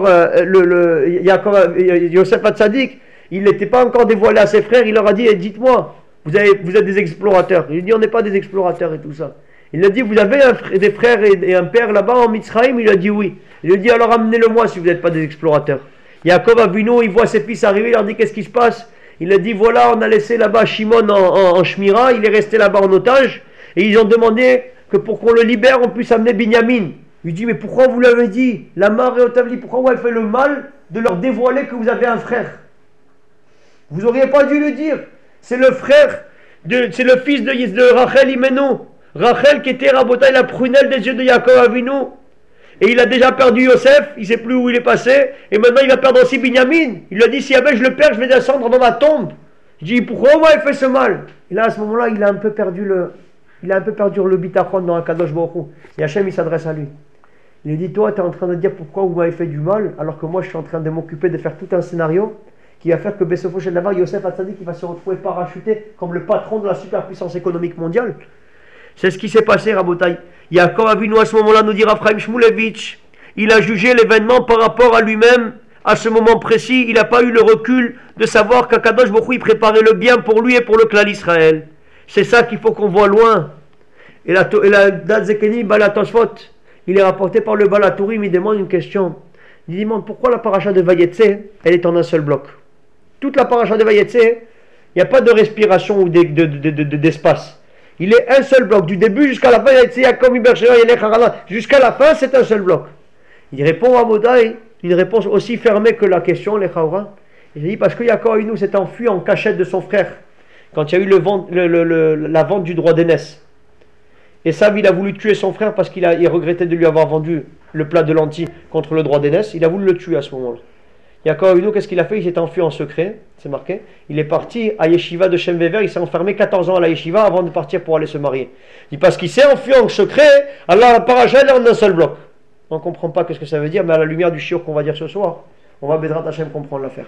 Yosef Hatzadik, il n'était pas encore dévoilé à ses frères, il leur a dit dites-moi, vous êtes des explorateurs. Il dit on n'est pas des explorateurs et tout ça. Il a dit vous avez des frères et un père là-bas en Mitzrayim? Il a dit oui. Il a dit alors amenez-le moi si vous n'êtes pas des explorateurs. Yaakov Avinu, il voit ses fils arriver, il leur dit qu'est-ce qui se passe? Il a dit voilà on a laissé là-bas Shimon en Shmira, il est resté là-bas en otage et ils ont demandé que pour qu'on le libère on puisse amener Binyamin. Il dit mais pourquoi vous l'avez dit? La mare et Otavli, pourquoi vous avez fait le mal de leur dévoiler que vous avez un frère? Vous n'auriez pas dû le dire. C'est le frère, c'est le fils de Rachel Imenu. Rachel qui était Rabotai, la prunelle des yeux de Yaakov Avinu. Et il a déjà perdu Yosef, il ne sait plus où il est passé. Et maintenant il va perdre aussi Binyamin. Il lui a dit si jamais je le perds, je vais descendre dans ma tombe. Il dit pourquoi vous avez fait ce mal? Et là à ce moment-là, il a un peu perdu le bitachon dans Akadosh Baruch Hu. Et Hachem il s'adresse à lui. Il lui dit toi tu es en train de dire pourquoi vous m'avez fait du mal alors que moi je suis en train de m'occuper de faire tout un scénario qui va faire que Besofo Shel Davar Yosef Hatzadik il va se retrouver parachuté comme le patron de la superpuissance économique mondiale. C'est ce qui s'est passé Rabotai. Yaakov Avinu à ce moment-là nous dit Rav Chaim Shmulevitch, il a jugé l'événement par rapport à lui-même à ce moment précis, il n'a pas eu le recul de savoir qu'Akadosh Baruch Hu il préparait le bien pour lui et pour le clan d'Israël. C'est ça qu'il faut qu'on voit loin. Et la date Zekeni Balatosfot, il est rapporté par le Balatourim, il demande une question. Il demande pourquoi la paracha de Vayetse, elle est en un seul bloc. Toute la paracha de Vayetse, Il n'y a pas de respiration ou d'espace. Il est un seul bloc. Du début jusqu'à la fin, jusqu'à la fin, c'est un seul bloc. Il répond à Modaï, une réponse aussi fermée que la question, les Khaoura. Il dit parce que Yaakov Avinu s'est enfui en cachette de son frère quand il y a eu la vente du droit d'aînesse. Et Sav, il a voulu tuer son frère parce qu'il regrettait de lui avoir vendu le plat de lentilles contre le droit d'aînesse. Il a voulu le tuer à ce moment-là. Yaakov Avinu, qu'est-ce qu'il a fait? Il s'est enfui en secret, c'est marqué. Il est parti à Yeshiva de Shem Vever, il s'est enfermé 14 ans à la Yeshiva avant de partir pour aller se marier. Il dit parce qu'il s'est enfui en secret, Allah la paracha est en un seul bloc. On ne comprend pas ce que ça veut dire, mais à la lumière du shiur qu'on va dire ce soir, on va Bezrat Hashem comprendre l'affaire.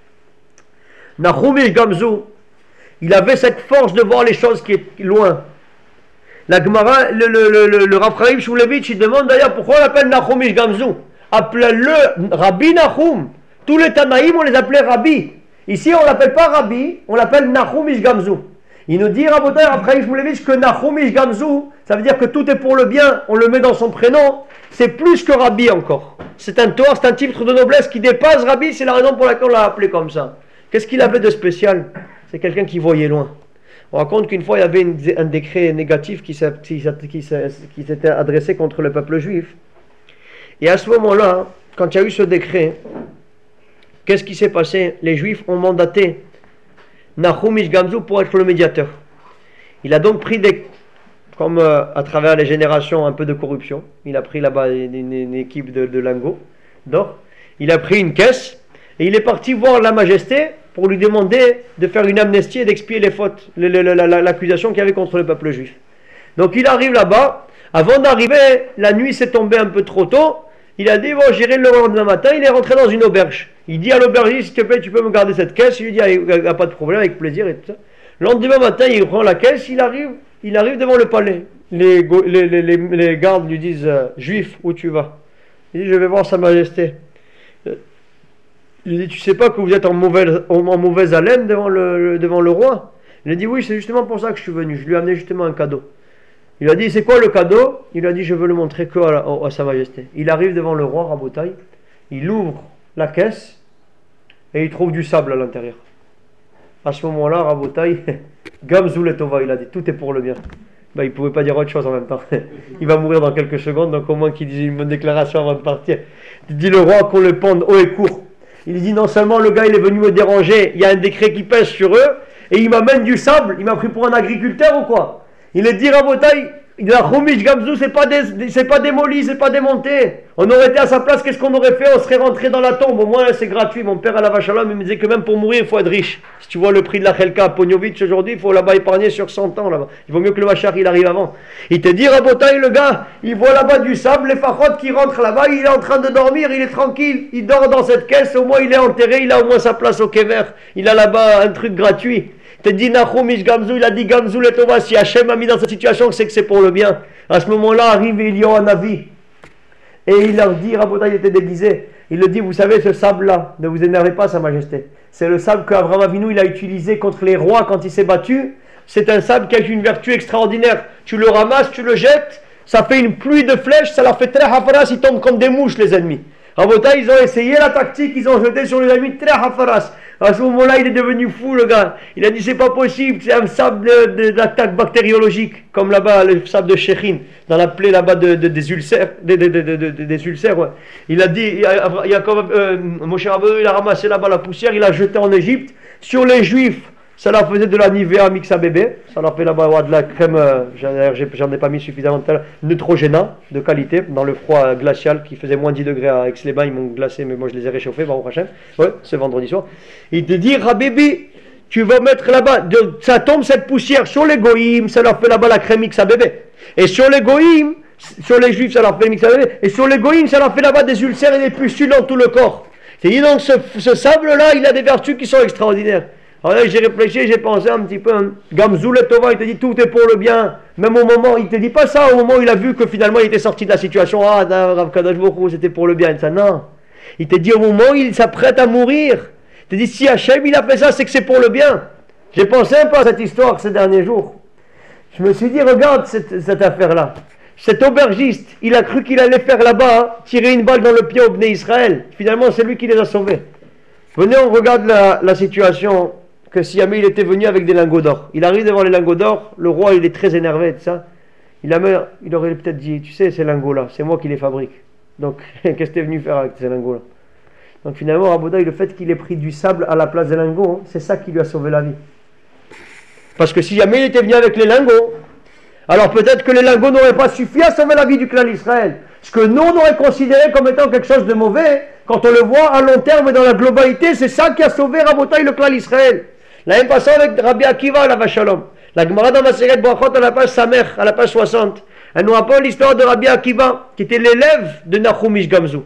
Nahum Gamzou, il avait cette force de voir les choses qui est loin. La Gemara, le Rav Chaim Shulevitch, il demande d'ailleurs pourquoi on l'appelle Nahum Gamzou. Appelez-le Rabbi Nahum. Tous les Tanaïm, on les appelait Rabbi. Ici, on ne l'appelle pas Rabbi, on l'appelle Nahum Gamzou. Il nous dit, Rabotai, Rav Chaim Shulevitch, que Nahum Gamzou, ça veut dire que tout est pour le bien, on le met dans son prénom. C'est plus que Rabbi encore. C'est un tort, c'est un titre de noblesse qui dépasse Rabbi, c'est la raison pour laquelle on l'a appelé comme ça. Qu'est-ce qu'il avait de spécial? C'est quelqu'un qui voyait loin. On raconte qu'une fois il y avait un décret négatif qui s'était adressé contre le peuple juif. Et à ce moment-là, quand il y a eu ce décret, qu'est-ce qui s'est passé? Les juifs ont mandaté Nahum Gamzou pour être le médiateur. Il a donc pris comme à travers les générations un peu de corruption. Il a pris là-bas une équipe de lingots d'or. Il a pris une caisse et il est parti voir la majesté pour lui demander de faire une amnistie et d'expier les fautes, l'accusation qu'il y avait contre le peuple juif. Donc il arrive là-bas. Avant d'arriver, la nuit s'est tombée un peu trop tôt. Il a dit, bon, j'irai le lendemain matin. Il est rentré dans une auberge. Il dit à l'aubergiste, s'il te plaît, tu peux me garder cette caisse? Il lui dit, il n'y a pas de problème, avec plaisir et tout ça. Le lendemain matin, il prend la caisse, il arrive devant le palais. Les gardes lui disent, juif, où tu vas? Il dit, je vais voir sa majesté. Il dit, tu sais pas que vous êtes en mauvaise haleine devant le roi? Il a dit, oui, c'est justement pour ça que je suis venu. Je lui ai amené justement un cadeau. Il a dit, c'est quoi le cadeau? Il a dit, je veux le montrer que à sa majesté. Il arrive devant le roi, Rabotai, il ouvre la caisse et il trouve du sable à l'intérieur. À ce moment-là, Rabotai, Gamzou Letova, il a dit, tout est pour le bien. Ben, il ne pouvait pas dire autre chose en même temps. Il va mourir dans quelques secondes, donc au moins qu'il dise une bonne déclaration avant de partir. Il dit, le roi qu'on le pende haut et court. Il dit, non seulement le gars il est venu me déranger, il y a un décret qui pèse sur eux, et il m'amène du sable, il m'a pris pour un agriculteur ou quoi? Il est dit, Rabotai, la Chumish Gamzou, c'est pas démoli, c'est pas démonté. On aurait été à sa place, qu'est-ce qu'on aurait fait? On serait rentré dans la tombe. Au moins, c'est gratuit. Mon père, à la vache à l'homme, il me disait que même pour mourir, il faut être riche. Si tu vois le prix de la Khelka à Pognovitch aujourd'hui, il faut là-bas épargner sur 100 ans. Là-bas. Il vaut mieux que le Machar, il arrive avant. Il te dit, Rabotai, le gars, il voit là-bas du sable, les fachotes qui rentrent là-bas, il est en train de dormir, il est tranquille. Il dort dans cette caisse, au moins il est enterré, il a au moins sa place au Kever. Il a là-bas un truc gratuit. Il te dit, Nahum Gamzou, il a dit, Gamzou le Tova, si Hachem a mis dans cette situation, c'est que c'est pour le bien. À ce moment-là, arrive Eliyahu Hanavi. Et il leur dit, Rabotai, il était déguisé. Il leur dit, vous savez, ce sable-là, ne vous énervez pas, Sa Majesté. C'est le sable qu'Abraham Avinu, il a utilisé contre les rois quand il s'est battu. C'est un sable qui a une vertu extraordinaire. Tu le ramasses, tu le jettes, ça fait une pluie de flèches, ça leur fait très hafaras, ils tombent comme des mouches, les ennemis. Rabotai, ils ont essayé la tactique, ils ont jeté sur les ennemis très hafaras. À ce moment-là, il est devenu fou, le gars. Il a dit, c'est pas possible, c'est un sable d'attaque bactériologique, comme là-bas, le sable de Shechin, dans la plaie là-bas des ulcères, des ulcères, ouais. Il a dit, Moshe Rabbeinu, il a ramassé là-bas la poussière, il a jeté en Égypte. Sur les Juifs, ça leur faisait de la Nivea Mixa bébé, ça leur fait là-bas de la crème, j'en ai pas mis suffisamment, Neutrogena, de qualité, dans le froid glacial, qui faisait moins 10 degrés à Aix-les-Bains, ils m'ont glacé, mais moi je les ai réchauffés, Baruch Hashem, ouais, ce vendredi soir. Il te dit, Habibi, tu vas mettre là-bas, ça tombe cette poussière sur les goïms, ça leur fait là-bas la crème Mixa bébé. Et sur les goïms, sur les juifs, ça leur fait Mixa bébé, et sur les goïms, ça leur fait là-bas des ulcères et des pustules dans tout le corps. Il dit donc, ce sable-là, il a des vertus qui sont extraordinaires. Alors là, j'ai réfléchi, j'ai pensé un petit peu, Gamzou le Tova, il te dit tout est pour le bien. Même au moment, il te dit pas ça, au moment où il a vu que finalement il était sorti de la situation, Rav Kadosh Baruch Hu, c'était pour le bien. Il dit ça, non. Il te dit au moment où il s'apprête à mourir, il te dit si Hachem il a fait ça, c'est que c'est pour le bien. J'ai pensé un peu à cette histoire ces derniers jours. Je me suis dit, regarde cette affaire-là. Cet aubergiste, il a cru qu'il allait faire là-bas, tirer une balle dans le pied au Bnei Israël. Finalement, c'est lui qui les a sauvés. Venez, on regarde la situation. que si jamais il était venu avec des lingots d'or. Il arrive devant les lingots d'or, le roi il est très énervé de ça. Il aurait peut-être dit, tu sais, ces lingots-là, c'est moi qui les fabrique. Donc, qu'est-ce que tu es venu faire avec ces lingots-là? Donc finalement, Rabotai, le fait qu'il ait pris du sable à la place des lingots, c'est ça qui lui a sauvé la vie. Parce que si jamais il était venu avec les lingots, alors peut-être que les lingots n'auraient pas suffi à sauver la vie du clan d'Israël. Ce que nous, on aurait considéré comme étant quelque chose de mauvais, quand on le voit à long terme et dans la globalité, c'est ça qui a sauvé Rabotai, le clan d'Israël. La même façon avec Rabbi Akiva à la Vachalom. La Gemara dans Maseret Brachot à la page Samer, à la page 60, elle nous rappelle l'histoire de Rabbi Akiva, qui était l'élève de Nachum Ish Gamzu.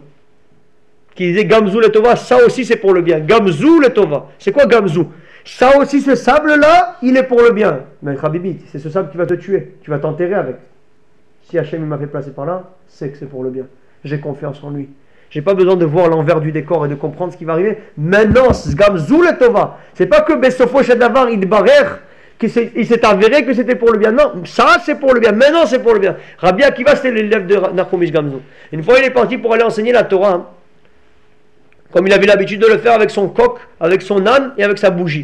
Qui disait Gamzu le Tova, ça aussi c'est pour le bien. Gamzu le Tova. C'est quoi Gamzu? Ça aussi, ce sable-là, il est pour le bien. Mais Habibi, c'est ce sable qui va te tuer. Tu vas t'enterrer avec. Si Hachem m'a fait placer par là, c'est que c'est pour le bien. J'ai confiance en lui. J'ai pas besoin de voir l'envers du décor et de comprendre ce qui va arriver. Maintenant, Gamzu le Tova. C'est pas que Besofo Shedavar Idbarer, il s'est avéré que c'était pour le bien. Non, ça c'est pour le bien. Maintenant, c'est pour le bien. Rabbi Akiva, c'était l'élève de Nachum Ish Gamzu. Une fois, il est parti pour aller enseigner la Torah. Comme il avait l'habitude de le faire avec son coq, avec son âne et avec sa bougie.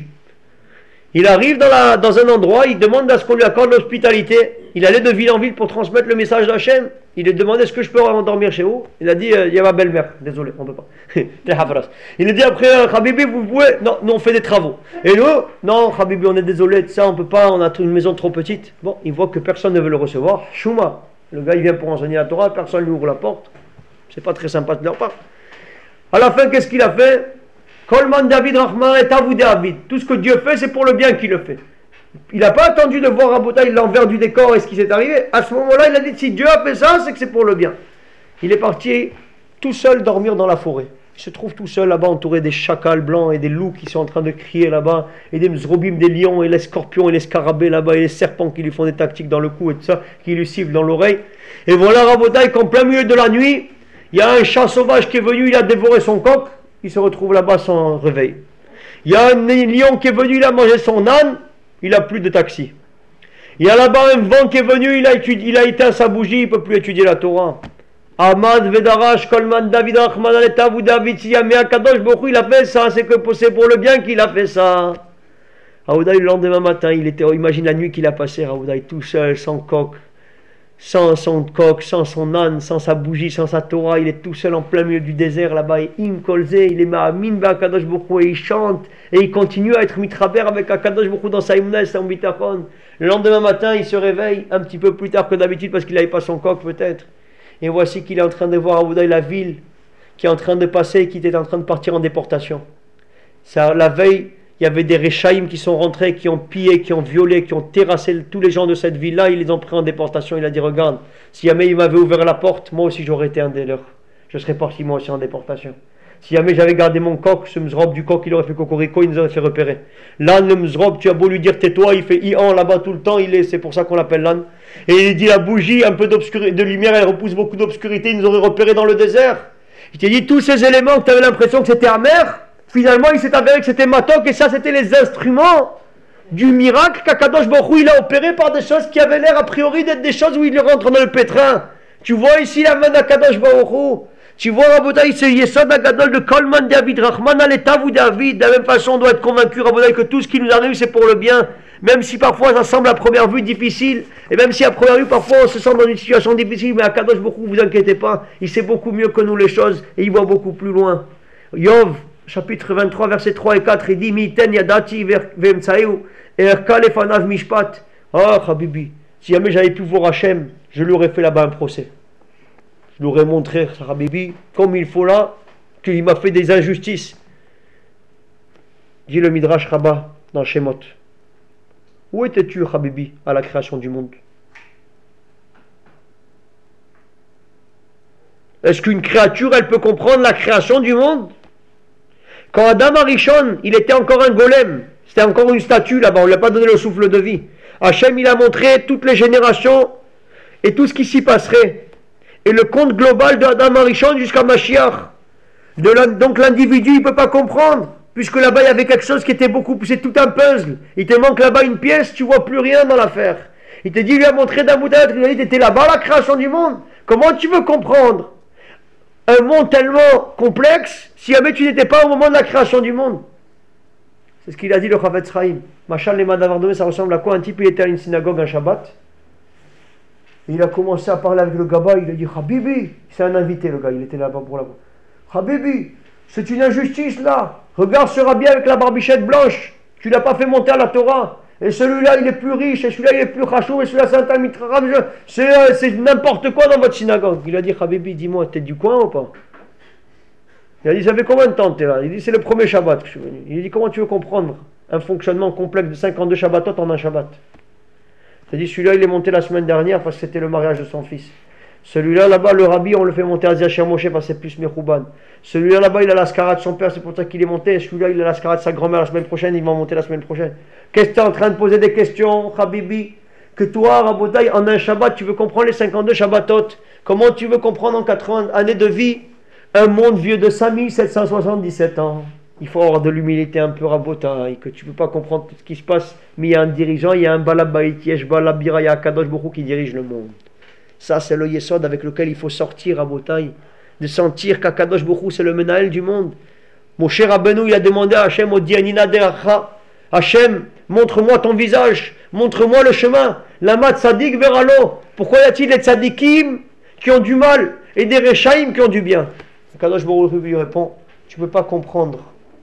Il arrive dans un endroit, il demande à ce qu'on lui accorde l'hospitalité. Il allait de ville en ville pour transmettre le message d'Hachem. Il lui demande est-ce que je peux dormir chez vous? Il a dit il y a ma belle-mère. Désolé, on ne peut pas. Il a dit après Habibi, vous pouvez? Non, nous on fait des travaux. Et nous? Non, Habibi, on est désolé de ça, on ne peut pas, on a une maison trop petite. Bon, il voit que personne ne veut le recevoir. Shuma, le gars il vient pour enseigner la Torah, personne lui ouvre la porte. C'est pas très sympa de leur part. À la fin, qu'est-ce qu'il a fait? Kolman David Rahman et Tavou David. Tout ce que Dieu fait, c'est pour le bien qu'il le fait. Il n'a pas attendu de voir Rabotai l'envers du décor et ce qui s'est arrivé. À ce moment-là, il a dit si Dieu a fait ça, c'est que c'est pour le bien. Il est parti tout seul dormir dans la forêt. Il se trouve tout seul là-bas, entouré des chacals blancs et des loups qui sont en train de crier là-bas, et des mzrobim, des lions, et les scorpions et les scarabées là-bas, et les serpents qui lui font des tactiques dans le cou et tout ça, qui lui sifflent dans l'oreille. Et voilà Rabotai qu'en plein milieu de la nuit, il y a un chat sauvage qui est venu, il a dévoré son coq, il se retrouve là-bas sans réveil. Il y a un lion qui est venu, il a mangé son âne, il n'a plus de taxi. Il y a là-bas un vent qui est venu, il a éteint sa bougie, il ne peut plus étudier la Torah. Ahmad Vedarash, Kolman, David Rahman, Aletavu, David, Siyamé, Akadosh, Bokhu, il a fait ça, c'est que c'est pour le bien qu'il a fait ça. Raoudaï, le lendemain matin, imagine la nuit qu'il a passée, Raoudaï, tout seul, sans coq. Sans son coq, sans son âne, sans sa bougie, sans sa Torah, il est tout seul en plein milieu du désert là-bas, et il est ma'amin ba'akadosh Bokhu, et il chante, et il continue à être mitraber avec Akadosh Bokhu dans sa imna et son bitachon. Le lendemain matin, il se réveille un petit peu plus tard que d'habitude parce qu'il n'avait pas son coq peut-être, et voici qu'il est en train de voir Raoudaï la ville qui est en train de passer, qui était en train de partir en déportation. Ça, la veille, il y avait des Réchaïm qui sont rentrés, qui ont pillé, qui ont violé, qui ont terrassé tous les gens de cette ville-là. Ils les ont pris en déportation. Il a dit, regarde, si jamais il m'avait ouvert la porte, moi aussi j'aurais été un des leurs. Je serais parti moi aussi en déportation. Si jamais j'avais gardé mon coq, ce mzrob du coq, il aurait fait cocorico, il nous aurait fait repérer. L'âne, le mzrob, tu as beau lui dire tais-toi, il fait ian là-bas tout le temps, c'est pour ça qu'on l'appelle l'âne. Et il dit la bougie, un peu de lumière, elle repousse beaucoup d'obscurité, il nous aurait repéré dans le désert. Il t'a dit tous ces éléments que tu avais l'impression que c'était amer. Finalement, il s'est avéré que c'était Matok et ça, c'était les instruments du miracle qu'Akadosh Baruch Hu, il a opéré par des choses qui avaient l'air a priori d'être des choses où il rentre dans le pétrin. Tu vois ici la main d'Akadosh Baruch Hu. Tu vois, Rabotai, c'est Yesod Agadol de Kolman David Rahman Aletavu David. De la même façon, on doit être convaincu, Rabotai, que tout ce qui nous arrive, c'est pour le bien. Même si parfois ça semble à première vue difficile, et même si à première vue parfois on se sent dans une situation difficile, mais Akadosh Baruch Hu, vous inquiétez pas, il sait beaucoup mieux que nous les choses et il voit beaucoup plus loin. Yov, chapitre 23, versets 3 et 4, il dit Miten yadati vemtsaeu erka lefanav mishpat. Ah, Habibi, si jamais j'avais pu voir Hachem, je lui aurais fait là-bas un procès. Je lui aurais montré, Habibi, comme il faut là, qu'il m'a fait des injustices. Dit le Midrash Rabbah dans Shemot. Où étais-tu, Habibi, à la création du monde? Est-ce qu'une créature, elle peut comprendre la création du monde? Quand Adam Arishon, il était encore un golem, c'était encore une statue là-bas, on ne lui a pas donné le souffle de vie. Hachem, il a montré toutes les générations et tout ce qui s'y passerait. Et le compte global de Adam Arishon jusqu'à Mashiach. Donc l'individu, il ne peut pas comprendre, puisque là-bas, il y avait quelque chose qui était beaucoup plus... C'est tout un puzzle. Il te manque là-bas une pièce, tu ne vois plus rien dans l'affaire. Il te dit, il lui a montré d'un bout à l'autre, il a dit, tu étais là-bas, la création du monde. Comment tu veux comprendre un monde tellement complexe si jamais tu n'étais pas au moment de la création du monde? C'est ce qu'il a dit le Chavetz Chaim. Machal Lema Davardome, ça ressemble à quoi? Un type, il était à une synagogue un Shabbat. Il a commencé à parler avec le Gaba, il a dit Habibi, c'est un invité le gars, il était là-bas pour là-bas. Habibi, c'est une injustice là. Regarde ce rabbi avec la barbichette blanche, tu l'as pas fait monter à la Torah. Et celui-là il est plus riche, et celui-là il est plus chachou, et celui-là c'est un talmid-chacham. C'est n'importe quoi dans votre synagogue. Il a dit Habibi, dis-moi, t'es du coin ou pas? Il a dit ça fait combien de temps t'es là? Il dit c'est le premier Shabbat que je suis venu. Il a dit comment tu veux comprendre un fonctionnement complexe de 52 Shabbatot en un Shabbat? C'est-à-dire celui-là il est monté la semaine dernière parce que c'était le mariage de son fils. Celui-là là-bas le rabbi on le fait monter à Ziacher Moshe parce que c'est plus Mechouban. Celui-là là-bas il a l'ascara de son père, c'est pour ça qu'il est monté. Et celui-là il a l'ascara de sa grand-mère la semaine prochaine, il va monter la semaine prochaine. Qu'est-ce que tu es en train de poser des questions, Habibi? Que toi, Rabotai, en un Shabbat tu veux comprendre les 52 Shabbatot? Comment tu veux comprendre en 80 années de vie un monde vieux de 5777 ans? Il faut avoir de l'humilité un peu, Rabotai, que tu ne peux pas comprendre tout ce qui se passe. Mais il y a un dirigeant, il y a un Balabait, Yeshba, Labira, il y a Kadosh Baruch Hu qui dirige le monde. Ça, c'est le Yesod avec lequel il faut sortir, Rabotai. De sentir qu'Akadosh Baruch Hu, c'est le Menaël du monde. Moshe Rabbeinu, il a demandé à Hachem, au Dianina Deracha, Hachem, montre-moi ton visage, montre-moi le chemin. Lama Tzadik Veralo. Pourquoi y a-t-il des Tzadikim qui ont du mal et des Rechaim qui ont du bien? Akadosh Baruch Hu lui répond, tu ne peux pas comprendre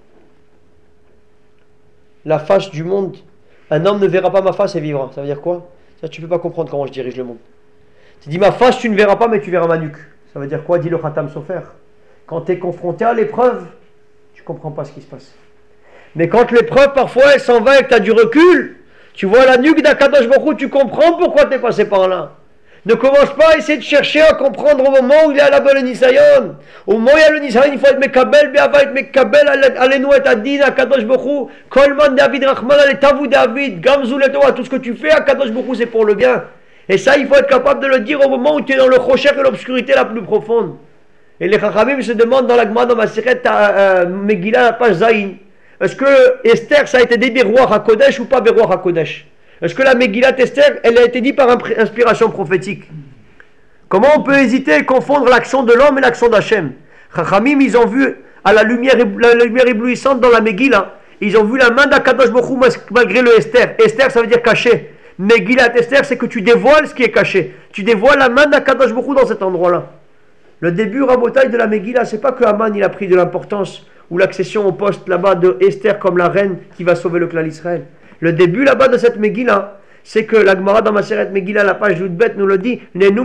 la face du monde. Un homme ne verra pas ma face et vivra. Ça veut dire quoi? Ça, tu ne peux pas comprendre comment je dirige le monde. Tu dis ma face tu ne verras pas mais tu verras ma nuque. Ça veut dire quoi? Dit le Khatam Sofer. Quand tu es confronté à l'épreuve, tu ne comprends pas ce qui se passe. Mais quand l'épreuve parfois elle s'en va et que tu as du recul, tu vois la nuque d'Akadosh Baruch Hu, tu comprends pourquoi tu es passé par là. Ne commence pas à essayer de chercher à comprendre au moment où il est à la bonne Nisayon. Au moment où il y a le Nisayon, il faut être Mekabel, Be'ava, être Mekabel, Alenu et Adin, Akadosh Baruch Hu, Kolman David Rahman, Aletavu David, Gamzul et Toa, tout ce que tu fais, Akadosh Baruch Hu, c'est pour le bien. Et ça, il faut être capable de le dire au moment où tu es dans le Chocher et l'obscurité la plus profonde. Et les Chachamim se demandent dans la Gemara, dans ma Maseret Megillah, la page Zayin, est-ce que Esther, ça a été dit Beruach HaKodesh ou pas Beruach HaKodesh? Est-ce que la Megillat Esther, elle a été dite par inspiration prophétique? Comment on peut hésiter et confondre l'action de l'homme et l'action d'Hachem? Chachamim, ils ont vu à la lumière éblouissante dans la Megillah, ils ont vu la main d'Akadosh Baruch Hu malgré le Esther. Esther, ça veut dire caché. Megillat Esther, c'est que tu dévoiles ce qui est caché. Tu dévoiles la main d'Akadosh Baruch Hu dans cet endroit-là. Le début, Rabotai, de la Megillah, c'est pas que Haman il a pris de l'importance ou l'accession au poste là-bas de Esther comme la reine qui va sauver le clan d'Israël. Le début là-bas de cette Megillah, c'est que la Gemara dans Maseret Megillah, la page Yudbet, nous le dit,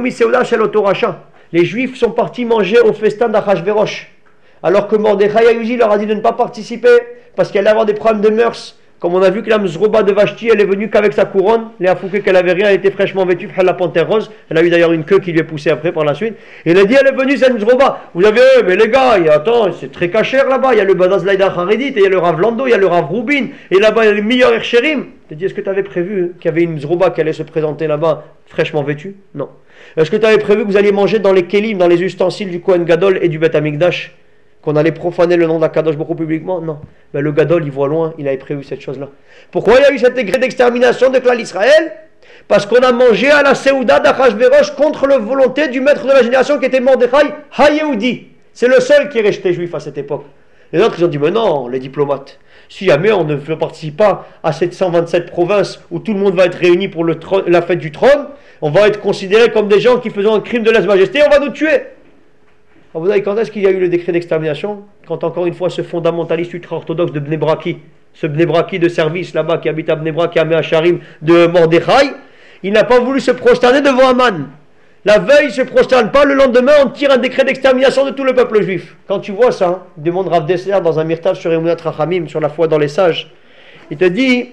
les Juifs sont partis manger au festin d'Achashverosh, alors que Mordechai Ayuzi leur a dit de ne pas participer parce qu'il allait avoir des problèmes de mœurs. Comme on a vu que la Mzroba de Vashti, elle est venue qu'avec sa couronne, les Afouké qu'elle avait rien, elle était fraîchement vêtue, la panthère rose, elle a eu d'ailleurs une queue qui lui est poussée après par la suite. Et il a dit, elle est venue cette Mzroba. Vous avez, mais les gars, attends, c'est très cachère là-bas, il y a le Badaz Laïda Haredit, et il y a le Rav Lando, il y a le Rav Rubin, et là-bas il y a le meilleur Ercherim. Tu dit, est-ce que tu avais prévu qu'il y avait une Mzroba qui allait se présenter là-bas, fraîchement vêtue? Non. Est-ce que tu avais prévu que vous alliez manger dans les Kélim, dans les ustensiles du Kohen Gadol et du Bet Amikdash? Qu'on allait profaner le nom d'Akadosh Baruch Hu publiquement? Non. Mais le Gadol, il voit loin, il avait prévu cette chose-là. Pourquoi il y a eu cet décret d'extermination de Klal Israël? Parce qu'on a mangé à la Seouda d'Achashverosh contre la volonté du maître de la génération qui était Mordechai HaYehudi. C'est le seul qui est resté juif à cette époque. Les autres, ils ont dit, mais non, les diplomates, si jamais on ne participe pas à cette 127 provinces où tout le monde va être réuni pour la fête du trône, on va être considérés comme des gens qui faisaient un crime de lèse-majesté, on va nous tuer. Alors vous savez quand est-ce qu'il y a eu le décret d'extermination? Quand encore une fois ce fondamentaliste ultra-orthodoxe de Bnei-Braki, ce Bnei-Braki de service là-bas qui habite à Bnei-Brak, qui a mis à Sharim de Mordechai, il n'a pas voulu se prosterner devant Haman. La veille, il ne se prosterne pas, le lendemain, on tire un décret d'extermination de tout le peuple juif. Quand tu vois ça, hein, demande Rav Dessler dans un mirtav sur Emunat Rachamim, sur la foi dans les sages, il te dit,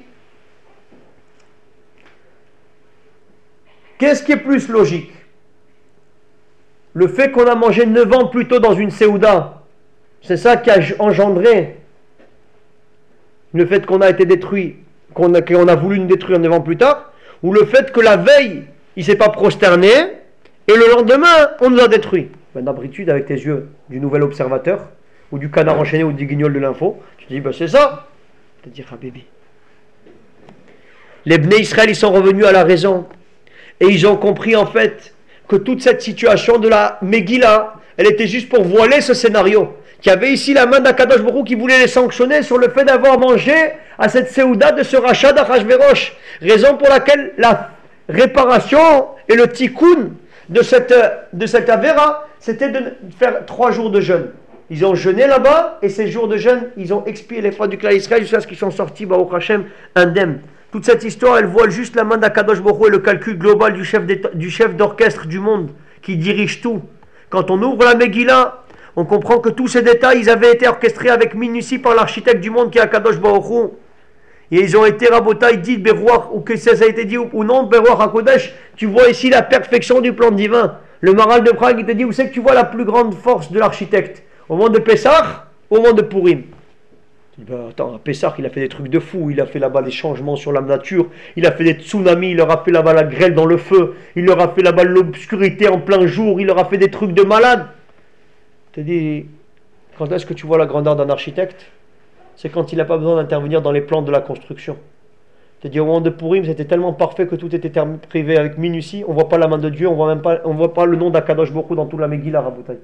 qu'est-ce qui est plus logique? Le fait qu'on a mangé 9 ans plus tôt dans une Séouda, c'est ça qui a engendré le fait qu'on a été détruit, qu'on a voulu nous détruire 9 ans plus tard, ou le fait que la veille, il ne s'est pas prosterné, et le lendemain, on nous a détruits. Ben, d'habitude, avec tes yeux du nouvel observateur, ou du canard enchaîné, ou du guignol de l'info, tu te dis, ben, c'est ça. Tu te dis, Habibi. Les Bnei Israël, ils sont revenus à la raison, et ils ont compris en fait que toute cette situation de la Megillah, elle était juste pour voiler ce scénario. Qu'il y avait ici la main d'Akadosh Baruch Hu qui voulait les sanctionner sur le fait d'avoir mangé à cette Séouda de ce rachat d'Achashverosh. Raison pour laquelle la réparation et le tikkun de cette Avera, c'était de faire 3 jours de jeûne. Ils ont jeûné là-bas, et ces jours de jeûne, ils ont expié les fautes du clan Israël jusqu'à ce qu'ils sont sortis, Baruch Hashem, indemnes. Toute cette histoire, elle voile juste la main d'Akadosh Baruch Hu et le calcul global du chef d'orchestre du monde, qui dirige tout. Quand on ouvre la Megillah, on comprend que tous ces détails, ils avaient été orchestrés avec minutie par l'architecte du monde qui est Akadosh Baruch Hu. Et ils ont été rabotaï dit Berouach, ou que ça a été dit ou non, Berouach HaKodesh. Tu vois ici la perfection du plan divin. Le Maral de Prague, il te dit, où c'est que tu vois la plus grande force de l'architecte? Au moment de Pessah, au moment de Purim. Tu dis, attends, Pessah, il a fait des trucs de fou. Il a fait là-bas des changements sur la nature. Il a fait des tsunamis. Il leur a fait là-bas la grêle dans le feu. Il leur a fait là-bas l'obscurité en plein jour. Il leur a fait des trucs de malade. Tu te dis, quand est-ce que tu vois la grandeur d'un architecte? C'est quand il n'a pas besoin d'intervenir dans les plans de la construction. Tu te dis, au moment de Purim, c'était tellement parfait que tout était privé avec minutie. On ne voit pas la main de Dieu. On ne voit pas le nom d'Akadosh Baruch Hu dans toute la Megillah, Rabotai.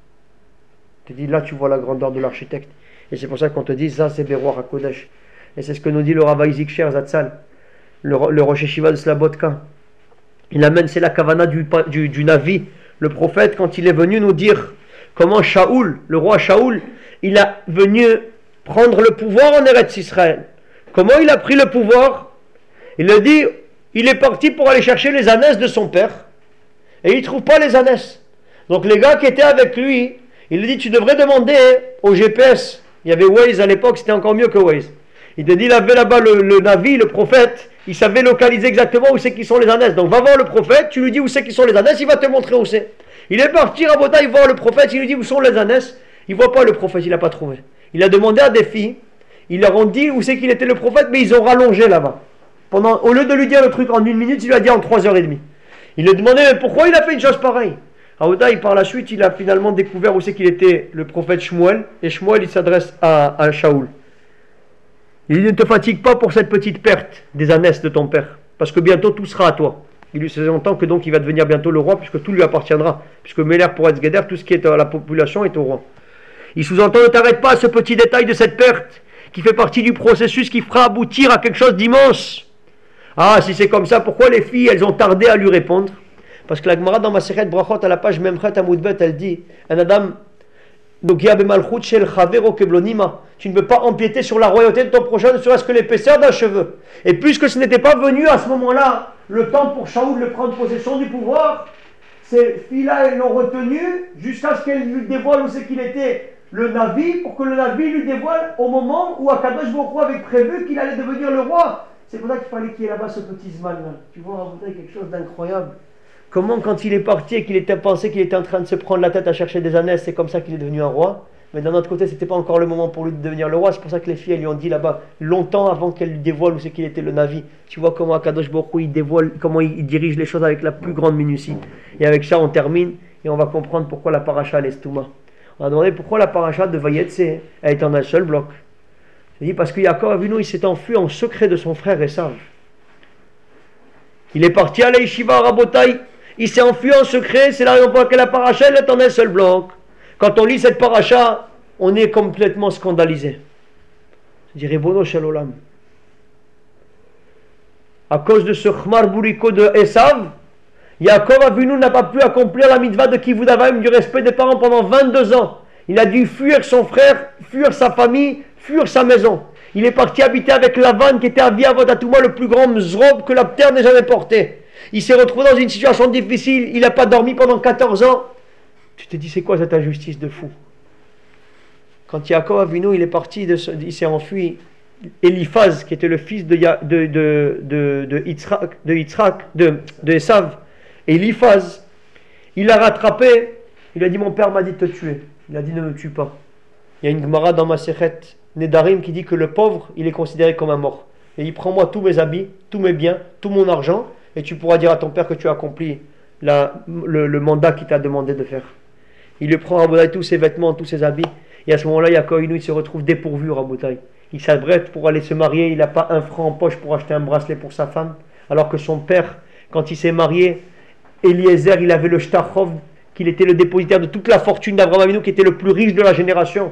Tu te dis, là, tu vois la grandeur de l'architecte. Et c'est pour ça qu'on te dit, ça, c'est Berouach HaKodesh. Et c'est ce que nous dit le Rav Isaac Sher Zatzal, le Rosh Yeshiva de Slabodka. Il amène, c'est la kavana du Navi, le prophète, quand il est venu nous dire comment Shaoul, le roi Shaoul, il a venu prendre le pouvoir en Eretz Israël. Comment il a pris le pouvoir? Il a dit, il est parti pour aller chercher les ânesses de son père. Et il ne trouve pas les ânesses. Donc les gars qui étaient avec lui, il lui dit, tu devrais demander au GPS. Il y avait Waze à l'époque, c'était encore mieux que Waze. Il te dit, il avait là-bas le Navi, le prophète, il savait localiser exactement où c'est qu'ils sont les ânesses. Donc va voir le prophète, tu lui dis où c'est qu'ils sont les ânesses, il va te montrer où c'est. Il est parti, Rabota, il voit le prophète, il lui dit où sont les ânesses. Il ne voit pas le prophète, il n'a pas trouvé. Il a demandé à des filles, ils leur ont dit où c'est qu'il était le prophète, mais ils ont rallongé là-bas. Au lieu de lui dire le truc en 1 minute, il lui a dit en 3h30. Il lui a demandé mais pourquoi il a fait une chose pareille. Rabota, par la suite, il a finalement découvert où c'est qu'il était le prophète Shmuel, et Shmuel, il s'adresse à Shaoul. Il dit, ne te fatigue pas pour cette petite perte des ânesses de ton père, parce que bientôt tout sera à toi. Il lui faisait entendre que donc il va devenir bientôt le roi, puisque tout lui appartiendra, puisque Meler pour Etzgeder, tout ce qui est à la population est au roi. Il sous-entend, ne t'arrête pas à ce petit détail de cette perte, qui fait partie du processus qui fera aboutir à quelque chose d'immense. Ah, si c'est comme ça, pourquoi les filles, elles ont tardé à lui répondre? Parce que la Gemara dans Masechet Brachot, à la page Memchet Amoudbet, elle dit, un Adam, tu ne peux pas empiéter sur la royauté de ton prochain, ne serait-ce que l'épaisseur d'un cheveu. Et puisque ce n'était pas venu à ce moment-là, le temps pour Shaoul de prendre possession du pouvoir, ces filles-là, elles l'ont retenu jusqu'à ce qu'elles lui dévoilent où c'est qu'il était le Navi, pour que le Navi lui dévoile au moment où Akadosh Baruch Hu avait prévu qu'il allait devenir le roi. C'est pour ça qu'il fallait qu'il y ait là-bas ce petit Zman-là. Tu vois, raconter quelque chose d'incroyable. Comment, quand il est parti et qu'il était pensé qu'il était en train de se prendre la tête à chercher des ânesses, c'est comme ça qu'il est devenu un roi. Mais d'un autre côté, c'était pas encore le moment pour lui de devenir le roi. C'est pour ça que les filles, elles lui ont dit là-bas, longtemps avant qu'elle lui dévoile où c'est qu'il était le Navi. Tu vois comment Akadosh Baruch Hu, il dévoile, comment il dirige les choses avec la plus grande minutie. Et avec ça, on termine et on va comprendre pourquoi la paracha l'Estouma. On a demandé pourquoi la paracha de Vayetse est en un seul bloc. C'est dit parce que Yaakov Avinu, il s'est enfui en secret de son frère Esav. Il est parti à l'Yeshiva Rabotai. Il s'est enfui en secret, c'est la raison pour laquelle la paracha est en un seul bloc. Quand on lit cette paracha, on est complètement scandalisé. Je dirais Bono Shalolam. À cause de ce Khmar Bouriko de Esav, Yaakov Avinu n'a pas pu accomplir la mitzvah de Kivud Avayim, du respect des parents pendant 22 ans. Il a dû fuir son frère, fuir sa famille, fuir sa maison. Il est parti habiter avec Lavan qui était à Viavodatuma, le plus grand mzrob que la terre n'ait jamais porté. Il s'est retrouvé dans une situation difficile, il n'a pas dormi pendant 14 ans. Tu te dis, c'est quoi cette injustice de fou? Quand Yaakov Avinu, il est parti, il s'est enfui, Eliphaz, qui était le fils de Esav, Eliphaz, il l'a rattrapé, il a dit, mon père m'a dit de te tuer. Il a dit, ne me tue pas. Il y a une Gemara dans Masechet Nedarim qui dit que le pauvre, il est considéré comme un mort. Et il prend moi tous mes habits, tous mes biens, tout mon argent, et tu pourras dire à ton père que tu as accompli le mandat qu'il t'a demandé de faire. Il lui prend Rabotai tous ses vêtements, tous ses habits, et à ce moment-là, Yaakov Avinu, il se retrouve dépourvu, Rabotai. Il s'apprête pour aller se marier, il n'a pas un franc en poche pour acheter un bracelet pour sa femme, alors que son père, quand il s'est marié, Eliezer, il avait le Shtachov, qu'il était le dépositaire de toute la fortune d'Abraham Avinu, qui était le plus riche de la génération.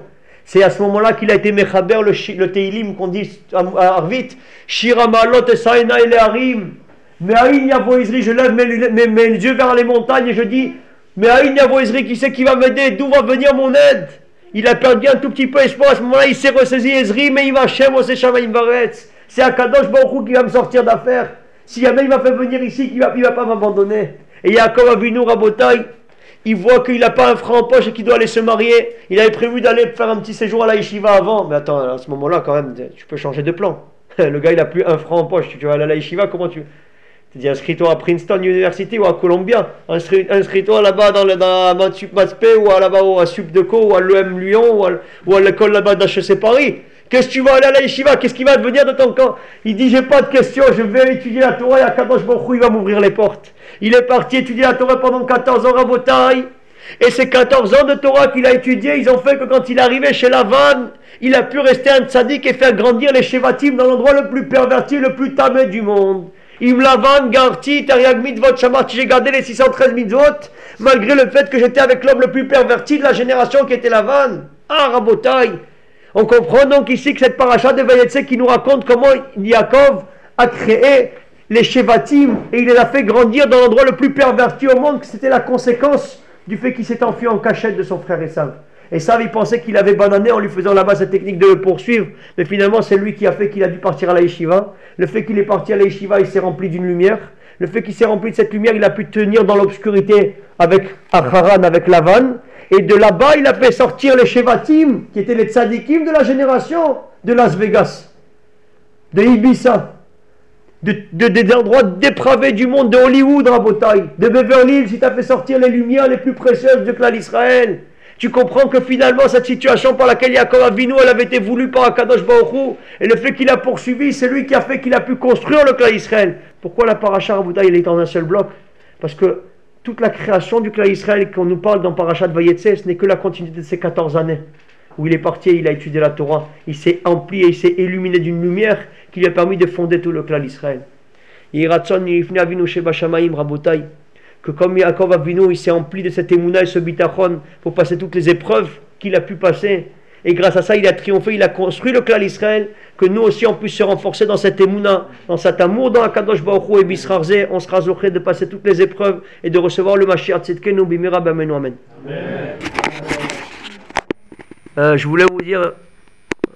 C'est à ce moment-là qu'il a été Mechaber, le Teilim qu'on dit à Arvit, Shira Ma'alot Esaena Eleharim. Mais Aïn Yavo Izri, je lève mes yeux vers les montagnes et je dis, mais Aïn Yavo Izri, qui c'est qui va m'aider? D'où va venir mon aide? Il a perdu un tout petit peu espoir. À ce moment-là, il s'est ressaisi Ezri, mais il va Shem Oseshamaim Varetz. C'est Akadosh Baruch Hu qui va me sortir d'affaire. Si jamais il m'a fait venir ici, il va pas m'abandonner. Et Yaakov Avinu Rabotai, il voit qu'il n'a pas un franc en poche et qu'il doit aller se marier. Il avait prévu d'aller faire un petit séjour à la yeshiva avant. Mais attends, à ce moment-là, quand même, tu peux changer de plan. Le gars, il n'a plus un franc en poche. Tu vas aller à la yeshiva, comment tu dis inscris-toi à Princeton University ou à Columbia. Inscris-toi là-bas dans la Matsup Matspe ou là-bas à Sup de Co ou à l'EM Lyon ou à l'école là-bas d'HEC Paris. Qu'est-ce que tu vas aller à la yeshiva? Qu'est-ce qui va devenir de ton camp? Il dit, j'ai pas de questions, je vais étudier la Torah et Akadosh Baruch Hu, il va m'ouvrir les portes. Il est parti étudier la Torah pendant 14 ans à Botaï. Et ces 14 ans de Torah qu'il a étudié, ils ont fait que quand il arrivait chez Lavan, il a pu rester un tzaddik et faire grandir les Shevatim dans l'endroit le plus perverti, le plus tamé du monde. Im Lavan, Garti, Tariag Mitzvot, Shamarti, j'ai gardé les 613 mitzvot, malgré le fait que j'étais avec l'homme le plus perverti de la génération qui était Lavan. Ah, Rabotai. On comprend donc ici que cette paracha de Vayetze qui nous raconte comment Yaakov a créé les Shevatim et il les a fait grandir dans l'endroit le plus perverti au monde, que c'était la conséquence du fait qu'il s'est enfui en cachette de son frère Esav. Esav, il pensait qu'il avait banané en lui faisant là-bas cette technique de le poursuivre, mais finalement c'est lui qui a fait qu'il a dû partir à la yeshiva. Le fait qu'il est parti à la yeshiva, il s'est rempli d'une lumière. Le fait qu'il s'est rempli de cette lumière, il a pu tenir dans l'obscurité avec Acharan, avec Lavan. Et de là-bas, il a fait sortir les Shevatim, qui étaient les tzadikim de la génération de Las Vegas, de Ibiza, des endroits dépravés du monde, de Hollywood, Rabotai, de Beverly Hills. Il t'a fait sortir les lumières les plus précieuses du clan d'Israël. Tu comprends que finalement, cette situation par laquelle Yaakov Avinu, elle avait été voulue par Akadosh Baruch Hu, et le fait qu'il a poursuivi, c'est lui qui a fait qu'il a pu construire le clan d'Israël. Pourquoi la paracha Rabotai, elle est en un seul bloc? Parce que toute la création du clan d'Israël qu'on nous parle dans Parashat Vayetze, ce n'est que la continuité de ces 14 années où il est parti et il a étudié la Torah. Il s'est empli et il s'est illuminé d'une lumière qui lui a permis de fonder tout le clan d'Israël. Que comme Yaakov Avinu, il s'est empli de cette émouna et ce bitachon pour passer toutes les épreuves qu'il a pu passer. Et grâce à ça, il a triomphé, il a construit le clan d'Israël. Que nous aussi, on puisse se renforcer dans cette émouna, dans cet amour dans Akadosh Baruch Hu et Bisrarze. On sera zoché de passer toutes les épreuves et de recevoir le Mashiach Tzidkenu Bimira B'Amenu Amen. Je voulais vous dire